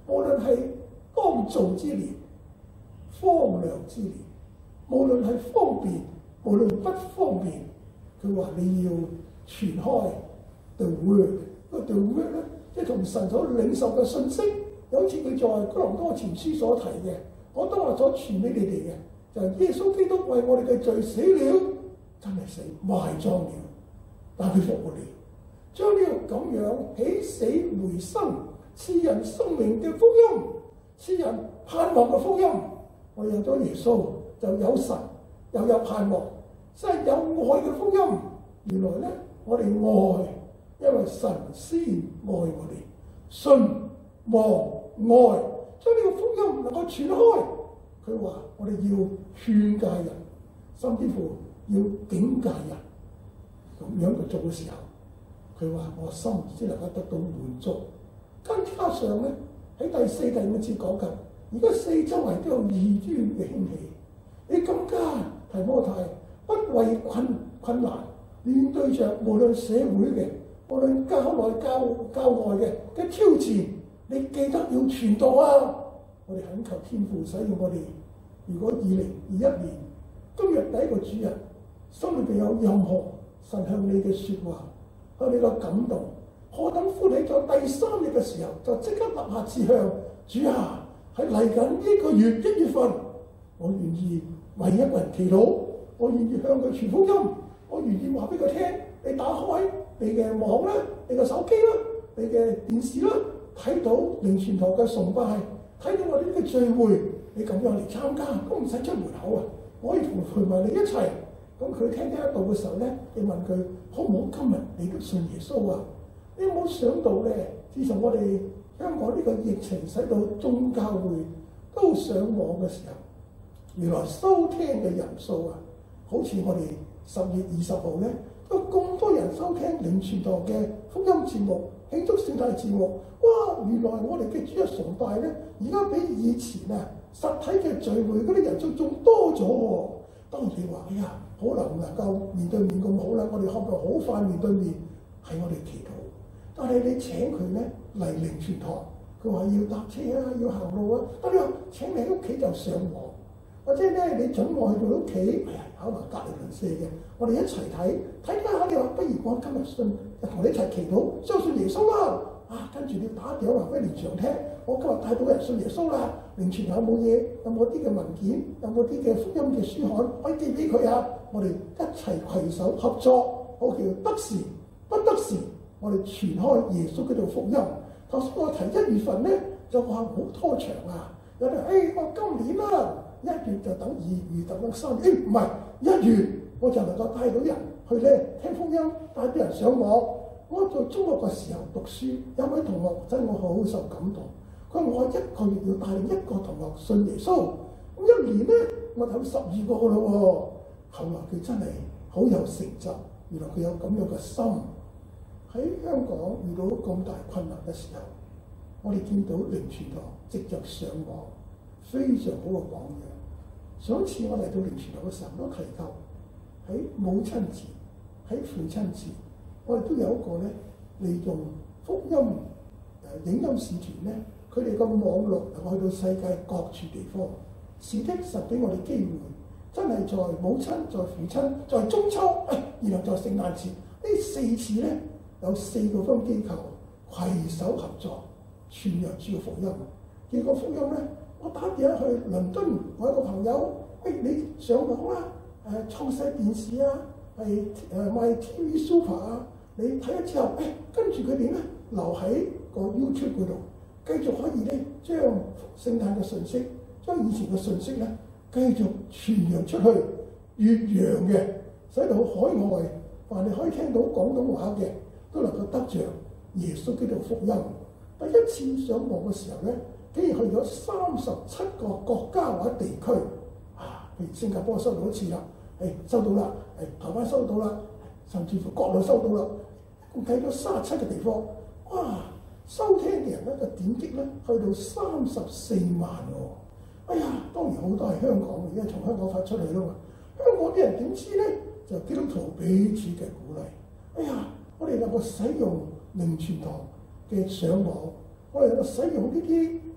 無論係光造之年、荒涼之年，無論係方便，無論不方便，佢話你要傳開 the word。個 the word 咧，即係同神所領受嘅信息，有好似佢在哥林多前書所提嘅，我當日所傳俾你哋嘅，就係、是、耶穌基督為我哋嘅罪死了，真係死，埋葬了，但佢復活了，將呢個咁樣起死回生、賜人生命嘅福音、賜人盼望嘅福音，我哋有咗耶穌就有神，又有盼望，即係有愛嘅福音。原來咧，我哋愛，因為神先愛我哋，信望愛，將呢個福音能夠傳開。佢話我哋要勸誡人，甚至乎要警戒人，咁樣去做嘅時候，佢話我心先能夠得到滿足。跟加上咧，喺第四、第五節講緊，而家四周圍都有異端嘅興起，你更加提摩太不畏困困難，面對着無論社會嘅，無論教內教教外嘅嘅挑戰，你記得要傳道啊！我哋懇求天父使用我哋。如果二零二一年今日第一個主日，心裏邊有任何神向你嘅説話，向你嘅感動，何等歡喜！在第三日嘅時候，就即刻立下志向，主啊！喺嚟緊呢個月一月份，我願意為一個人祈禱，我願意向佢傳福音，我願意話俾佢聽。你打開你嘅網啦，你嘅手機啦，你嘅電視啦，睇到靈傳堂嘅崇拜，睇到我哋呢個聚會，你咁樣嚟參加，都唔使出門口啊！我可以同陪埋你一齊。咁佢聽聽得到嘅時候咧，你問佢好唔好今日你都信耶穌啊？你有冇想到咧？自從我哋香港呢個疫情使到宗教會都上網嘅時候，原來收聽嘅人數啊，好似我哋十月二十號咧，都咁多人收聽靈傳堂嘅福音節目、慶祝聖誕節目。哇！原來我哋嘅主日崇拜咧，而家比以前啊實體嘅聚會嗰啲人數仲多咗喎。當然你話哎呀，可能唔能夠面對面咁好啦，我哋可唔可以好快面對面？係我哋祈禱。但係你請佢咧嚟靈傳堂，佢話要搭車啊，要行路啊。但你話請你喺屋企就上網，或者咧你準我去到屋企，哎呀，可能隔離鄰舍嘅，我哋一齊睇睇下。你話不如我今日信，就同你一齊祈禱，相信耶穌啦。啊，跟住你打電話話俾連長聽，我今日帶到人信耶穌啦。靈傳堂有冇嘢？有冇啲嘅文件？有冇啲嘅福音嘅書刊可以寄俾佢啊？我哋一齊攜手合作，好叫得時不得時。我哋傳開耶穌嗰度福音。頭先我提一月份咧，就話好拖長啊！有啲誒、哎，我今年啦、啊，一月就等二月，就等三月。誒唔係一月，我就能夠帶到人去咧聽福音，帶啲人上網。我在中學嘅時候讀書，有位同學真係我好受感動。佢話我一個月要帶領一個同學信耶穌，咁一年咧我就十二個啦喎。後來佢真係好有成就，原來佢有咁樣嘅心。喺香港遇到咁大困難嘅時候，我哋見到靈傳堂藉著上網，非常好嘅榜樣。上一次我嚟到靈傳堂嘅時候都提及，喺母親節、喺父親節，我哋都有一個咧利用福音誒影音視團咧，佢哋個網絡能夠去到世界各處地方，是的實俾我哋機會，真係在母親、在父親、在中秋，誒，然後在聖誕節呢四次咧。有四個福音機構攜手合作傳揚主嘅福音。結果福音咧，我打電話去倫敦，我有個朋友，喂，你上網啦，誒、呃、創世電視啊，係誒賣 T V Super 啊，你睇咗之後，誒跟住佢哋咧留喺個 YouTube 嗰度，繼續可以咧將聖誕嘅信息，將以前嘅信息咧繼續傳揚出去，越洋嘅，使到海外凡係可以聽到廣東話嘅，都能夠得着耶穌基督福音。第一次上網嘅時候咧，竟然去咗三十七個國家或者地區啊，譬如新加坡收到一次啦，誒、哎、收到啦，誒、哎、台灣收到啦，甚至乎國內收到啦，共計咗三十七個地方。哇！收聽嘅人咧個點擊咧去到三十四萬喎。哎呀，當然好多係香港嘅，因為從香港發出嚟啦嘛。香港啲人點知咧？就基督徒彼此嘅鼓勵。哎呀！我哋能夠使用靈傳堂嘅上網，我哋能夠使用呢啲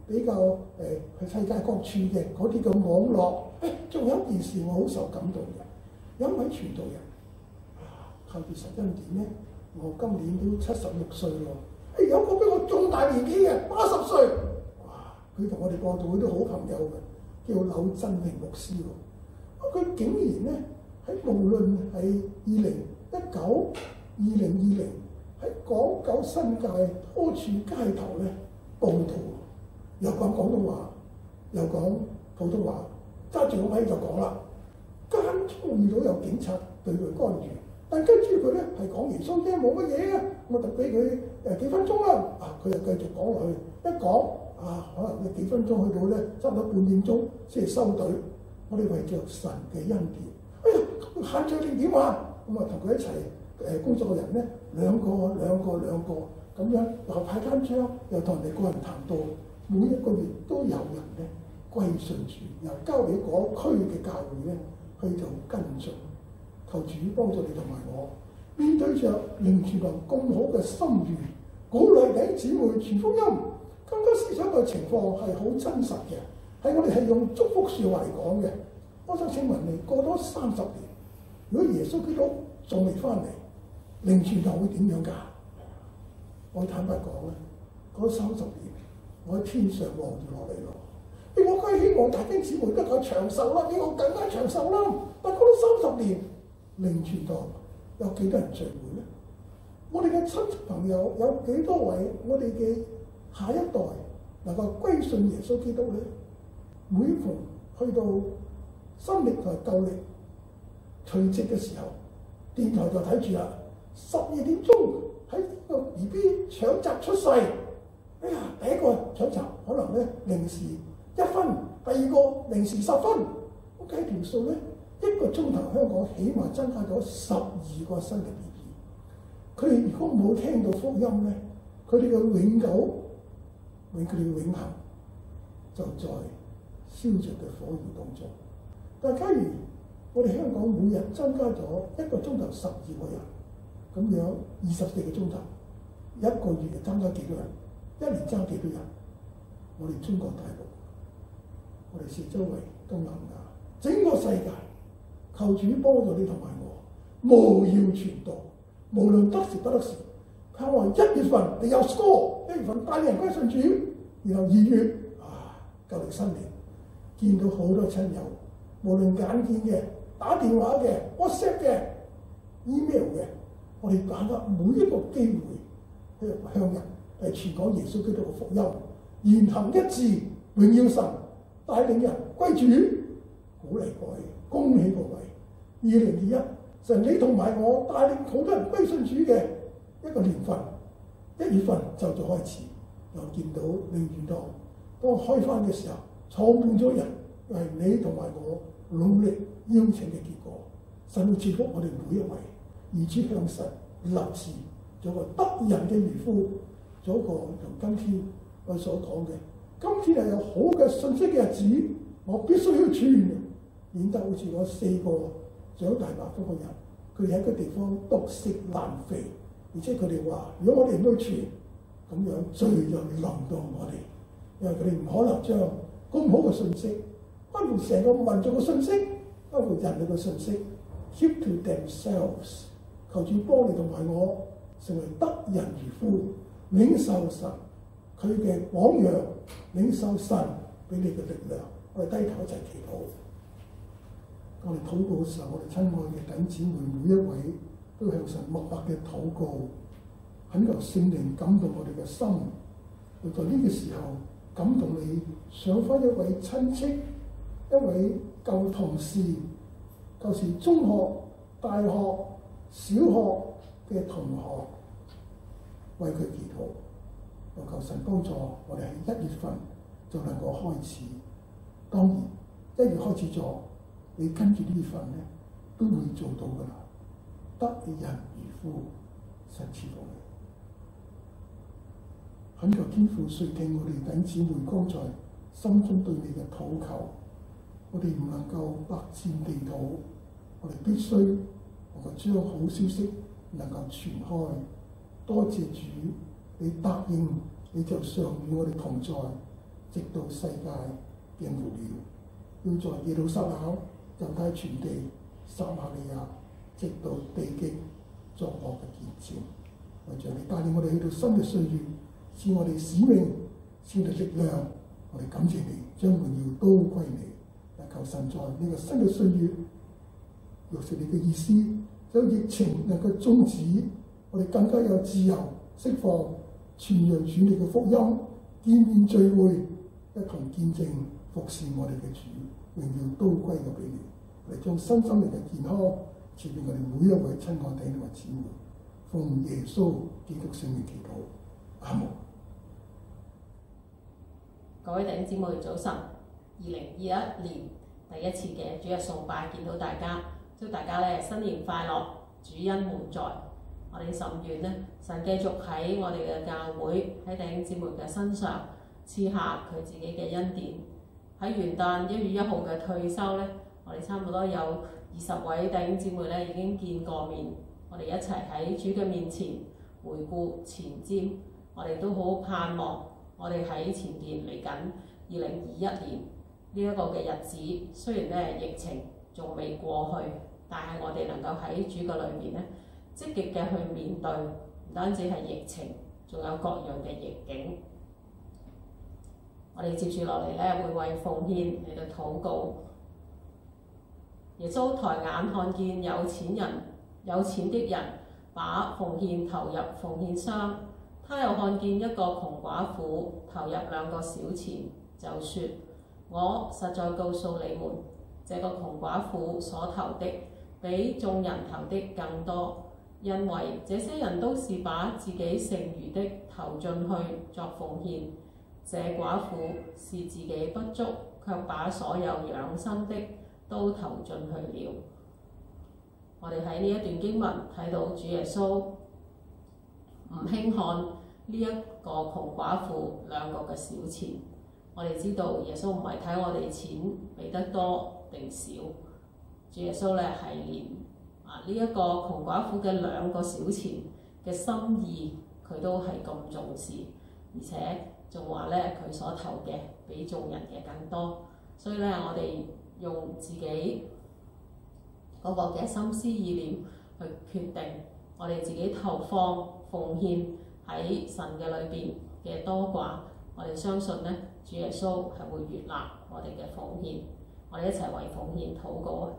比較誒去世界各處嘅嗰啲嘅網絡。誒，仲有一件事我好受感動嘅，有一位傳道人啊，靠住神恩典咧，我今年都七十六歲咯。誒，有個比我仲大年紀嘅八十歲，哇！佢同我哋播道會都好朋友嘅，叫柳振榮牧師喎。啊，佢竟然咧喺無論係二零一九、二零二零喺港九新界多處街頭咧報道，又講廣東話，又講普通話。揸住個咪就講啦，間中遇到有警察對佢干預，但跟住佢咧係講耶穌啫，冇乜嘢嘅，我就俾佢誒幾分鐘啦。啊，佢又繼續講落去，一講啊，可能佢幾分鐘去到咧，差唔多半點鐘先係收隊。我哋為着神嘅恩典，哎呀，限聚令點啊？咁啊，同佢一齊誒工作嘅人咧，兩個兩個兩個咁樣又派單張，又同人哋個人談到，每一個月都有人咧歸順主，又交俾嗰區嘅教會咧去做跟進。求主幫助你同埋我，面對着靈傳堂咁好嘅心願，鼓勵弟兄姊妹傳福音，更加思想嘅情況係好真實嘅，係我哋係用祝福説話嚟講嘅。我想請問你，過多三十年，如果耶穌基督仲未翻嚟，靈傳堂會點樣㗎？我坦白講咧，嗰三十年我喺天上望住落嚟咯。我梗係希望大家姊妹得夠長壽啦，比我更加長壽啦。但係嗰三十年，靈傳堂有幾多人聚會咧？我哋嘅親戚朋友有幾多位？我哋嘅下一代能夠歸信耶穌基督咧？每逢去到新曆同埋舊曆除夕嘅時候，電台就睇住啦，十二點鐘喺個 B B 搶閘出世。哎呀，第一個搶閘可能咧零時一分，第二個零時十分，我計條數咧，一個鐘頭香港起碼增加咗十二個新嘅 B B。佢哋如果冇聽到福音咧，佢哋嘅永久，永佢哋嘅永恆就在燒着嘅火焰當中。但係假如我哋香港每日增加咗一個鐘頭十二個人，咁樣二十四個鐘頭，一個月就增加幾多人？一年增幾多人？我哋中國大陸，我哋四周圍東南亞，整個世界，求主幫助你同埋我，務要傳道，無論得時不得時。盼望一月份你有 score， 一月份帶人歸信主，然後二月啊，舊曆新年見到好多親友，無論眼見嘅、打電話嘅、WhatsApp 嘅、email 嘅，我哋把握每一個機會去向人係傳講耶穌基督嘅福音，言行一致，榮耀神，帶領人歸主，鼓勵各位，恭喜各位。二零二一，神你同埋我帶領好多人歸信主嘅一個年份，一月份就就開始，又見到靈傳堂當開翻嘅時候，充滿咗人，係你同埋我努力邀請嘅結果。神會祝福我哋每一位，而主向神立志做個得人嘅漁夫，做一個同今天我所講嘅，今天係有好嘅信息嘅日子，我必須要傳，免得好似我四個長大麻風嘅人，佢哋喺個地方獨食難肥，而且佢哋話：如果我哋唔去傳，咁樣罪就臨到我哋，因為佢哋唔可能將咁好嘅信息，包括成個民族嘅信息，包括人類嘅信息 keep to themselves。求主幫你同埋我成為得人漁夫，領受神佢嘅榜樣，領受神俾你嘅力量。我哋低頭一齊祈禱。我哋禱告嘅時候，我哋親愛嘅弟兄姊妹每一位都向神默默嘅禱告，懇求聖靈感動我哋嘅心。就在呢個時候感動你，想翻一位親戚，一位舊同事，舊時中學、大學、小學嘅同學，為佢祈禱，又求神幫助我哋喺一月份就能夠開始。當然一月開始咗，你跟住呢月份咧都會做到噶啦。得人漁夫，神賜福你。懇求天父垂聽我哋弟兄姊妹剛才心中對你嘅禱求，我哋唔能夠百戰地土，我哋必須能夠將好消息能夠傳開。多謝主，你答應你就常與我哋同在， 直到世界嘅末了，要在耶路撒冷、猶太全地、撒瑪利亞，直到地極作我嘅見證。為著你帶領我哋去到新嘅歲月，賜我哋使命，賜我哋力量，我哋感謝你，將榮耀都歸你。求神在呢個新嘅歲月，若是你嘅意思，將疫情能夠終止，我哋更加有自由釋放傳揚主你嘅福音，見面聚會，一同見證服侍我哋嘅主，榮耀都歸咗俾你。嚟將身心靈嘅健康賜俾我哋每一位親愛弟兄姊妹，奉耶穌基督聖名祈禱，阿門。 各位弟兄姊妹早晨，二零二一年第一次嘅主日崇拜見到大家，祝大家咧新年快樂，主恩滿載。我哋甚願咧，神繼續喺我哋嘅教會喺弟兄姊妹嘅身上賜下佢自己嘅恩典。喺元旦一月一號嘅退休咧，我哋差唔多有二十位弟兄姊妹咧已經見過面，我哋一齊喺主嘅面前回顧前瞻。我哋都好盼望我哋喺前邊嚟緊二零二一年呢一個嘅日子，雖然咧疫情仲未過去，但係我哋能夠喺主嘅裏邊咧積極嘅去面對，唔單止係疫情，仲有各樣嘅逆境。我哋接住落嚟咧會為奉獻嚟到禱告。耶穌抬眼看見有錢人、有錢的人把奉獻投入奉獻箱，他又看見一個窮寡婦投入兩個小錢，就說：我實在告訴你們，這個窮寡婦所投的比眾人投的更多，因為這些人都是把自己剩餘的投進去作奉獻，這寡婦是自己不足，卻把所有養生的都投進去了。我哋喺呢一段經文睇到主耶穌唔輕看呢一個窮寡婦兩個嘅小錢。我哋知道耶穌唔係睇我哋錢俾得多定少，主耶穌咧係連啊呢一個窮寡婦嘅兩個小錢嘅心意，佢都係咁重視，而且仲話咧佢所投嘅比眾人嘅更多。所以咧，我哋用自己嗰個嘅心思意念去決定我哋自己投放奉獻喺神嘅裏邊嘅多寡。我哋相信咧，主耶穌係會悅納我哋嘅奉獻。我哋一齊為奉獻禱告啊！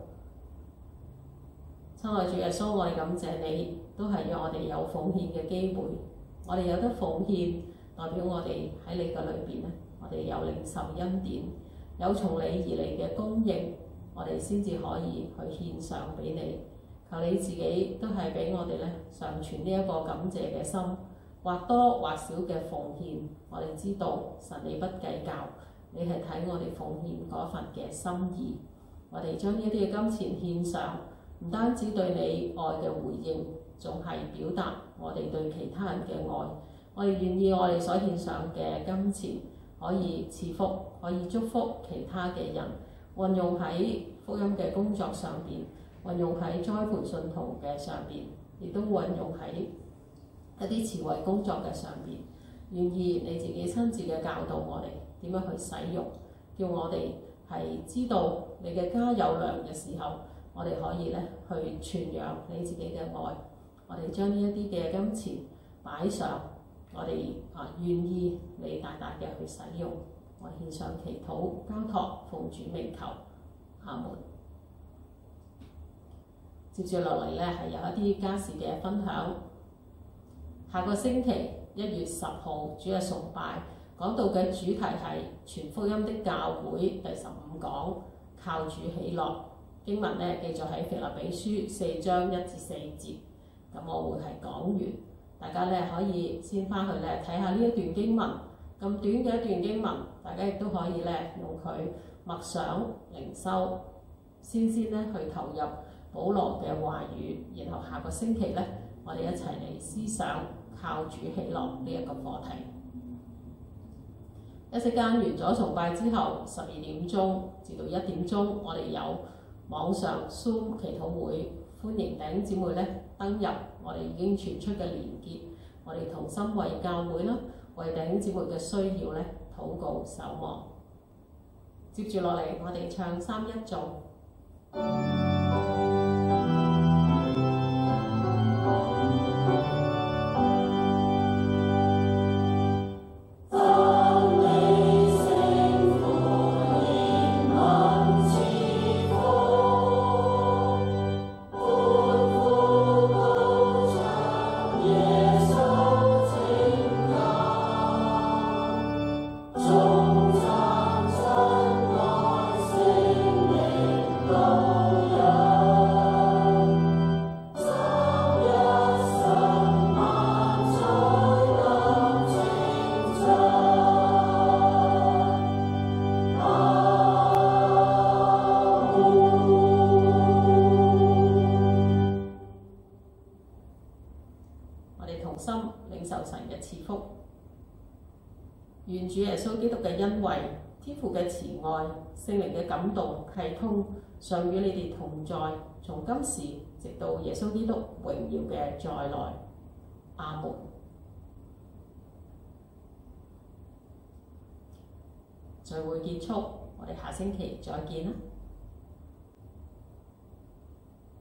親愛主耶穌，我哋感謝你，都係讓我哋有奉獻嘅機會。我哋有得奉獻，代表我哋喺你嘅裏邊咧，我哋有領受恩典，有從你而嚟嘅供應，我哋先至可以去獻上俾你。求你自己都係俾我哋咧，常存呢一個感謝嘅心。或多或少嘅奉獻，我哋知道神你不計較，你係睇我哋奉獻嗰份嘅心意。我哋將呢一啲嘅金錢獻上，唔單止對你愛嘅回應，仲係表達我哋對其他人嘅愛。我哋願意我哋所獻上嘅金錢可以賜福，可以祝福其他嘅人，運用喺福音嘅工作上邊，運用喺栽培信徒嘅上邊，亦都運用喺一啲慈惠工作嘅上邊。願意你自己親自嘅教導我哋點樣去使用，叫我哋係知道你嘅家有糧嘅時候，我哋可以咧去傳揚你自己嘅愛。我哋將呢一啲嘅金錢擺上，我哋啊願意你大大嘅去使用。我獻上祈禱交託，奉主名求，阿門。接住落嚟咧係有一啲家事嘅分享。下個星期一月十號主日崇拜講到嘅主題係傳福音的教會第十五講，靠主喜樂。經文咧記載喺腓立比書四章一至四節。咁我會係講完，大家咧可以先翻去咧睇下呢一段經文。咁短嘅一段經文，大家亦都可以咧用佢默想靈修，先先咧去投入保羅嘅話語，然後下個星期咧我哋一齊嚟思想靠主喜樂呢一個課題。一息間完咗崇拜之後，十二點鐘至到一點鐘，我哋有網上 Zoom 祈禱會，歡迎弟兄姊妹咧登入我哋已經傳出嘅連結，我哋同心為教會啦，為弟兄姊妹嘅需要咧禱告守望。接住落嚟，我哋唱三一頌。願主耶穌基督嘅恩惠、天父嘅慈愛、聖靈嘅感動契通，常與你哋同在，從今時直到耶穌基督榮耀嘅再來。阿門。聚會結束，我哋下星期再見啦。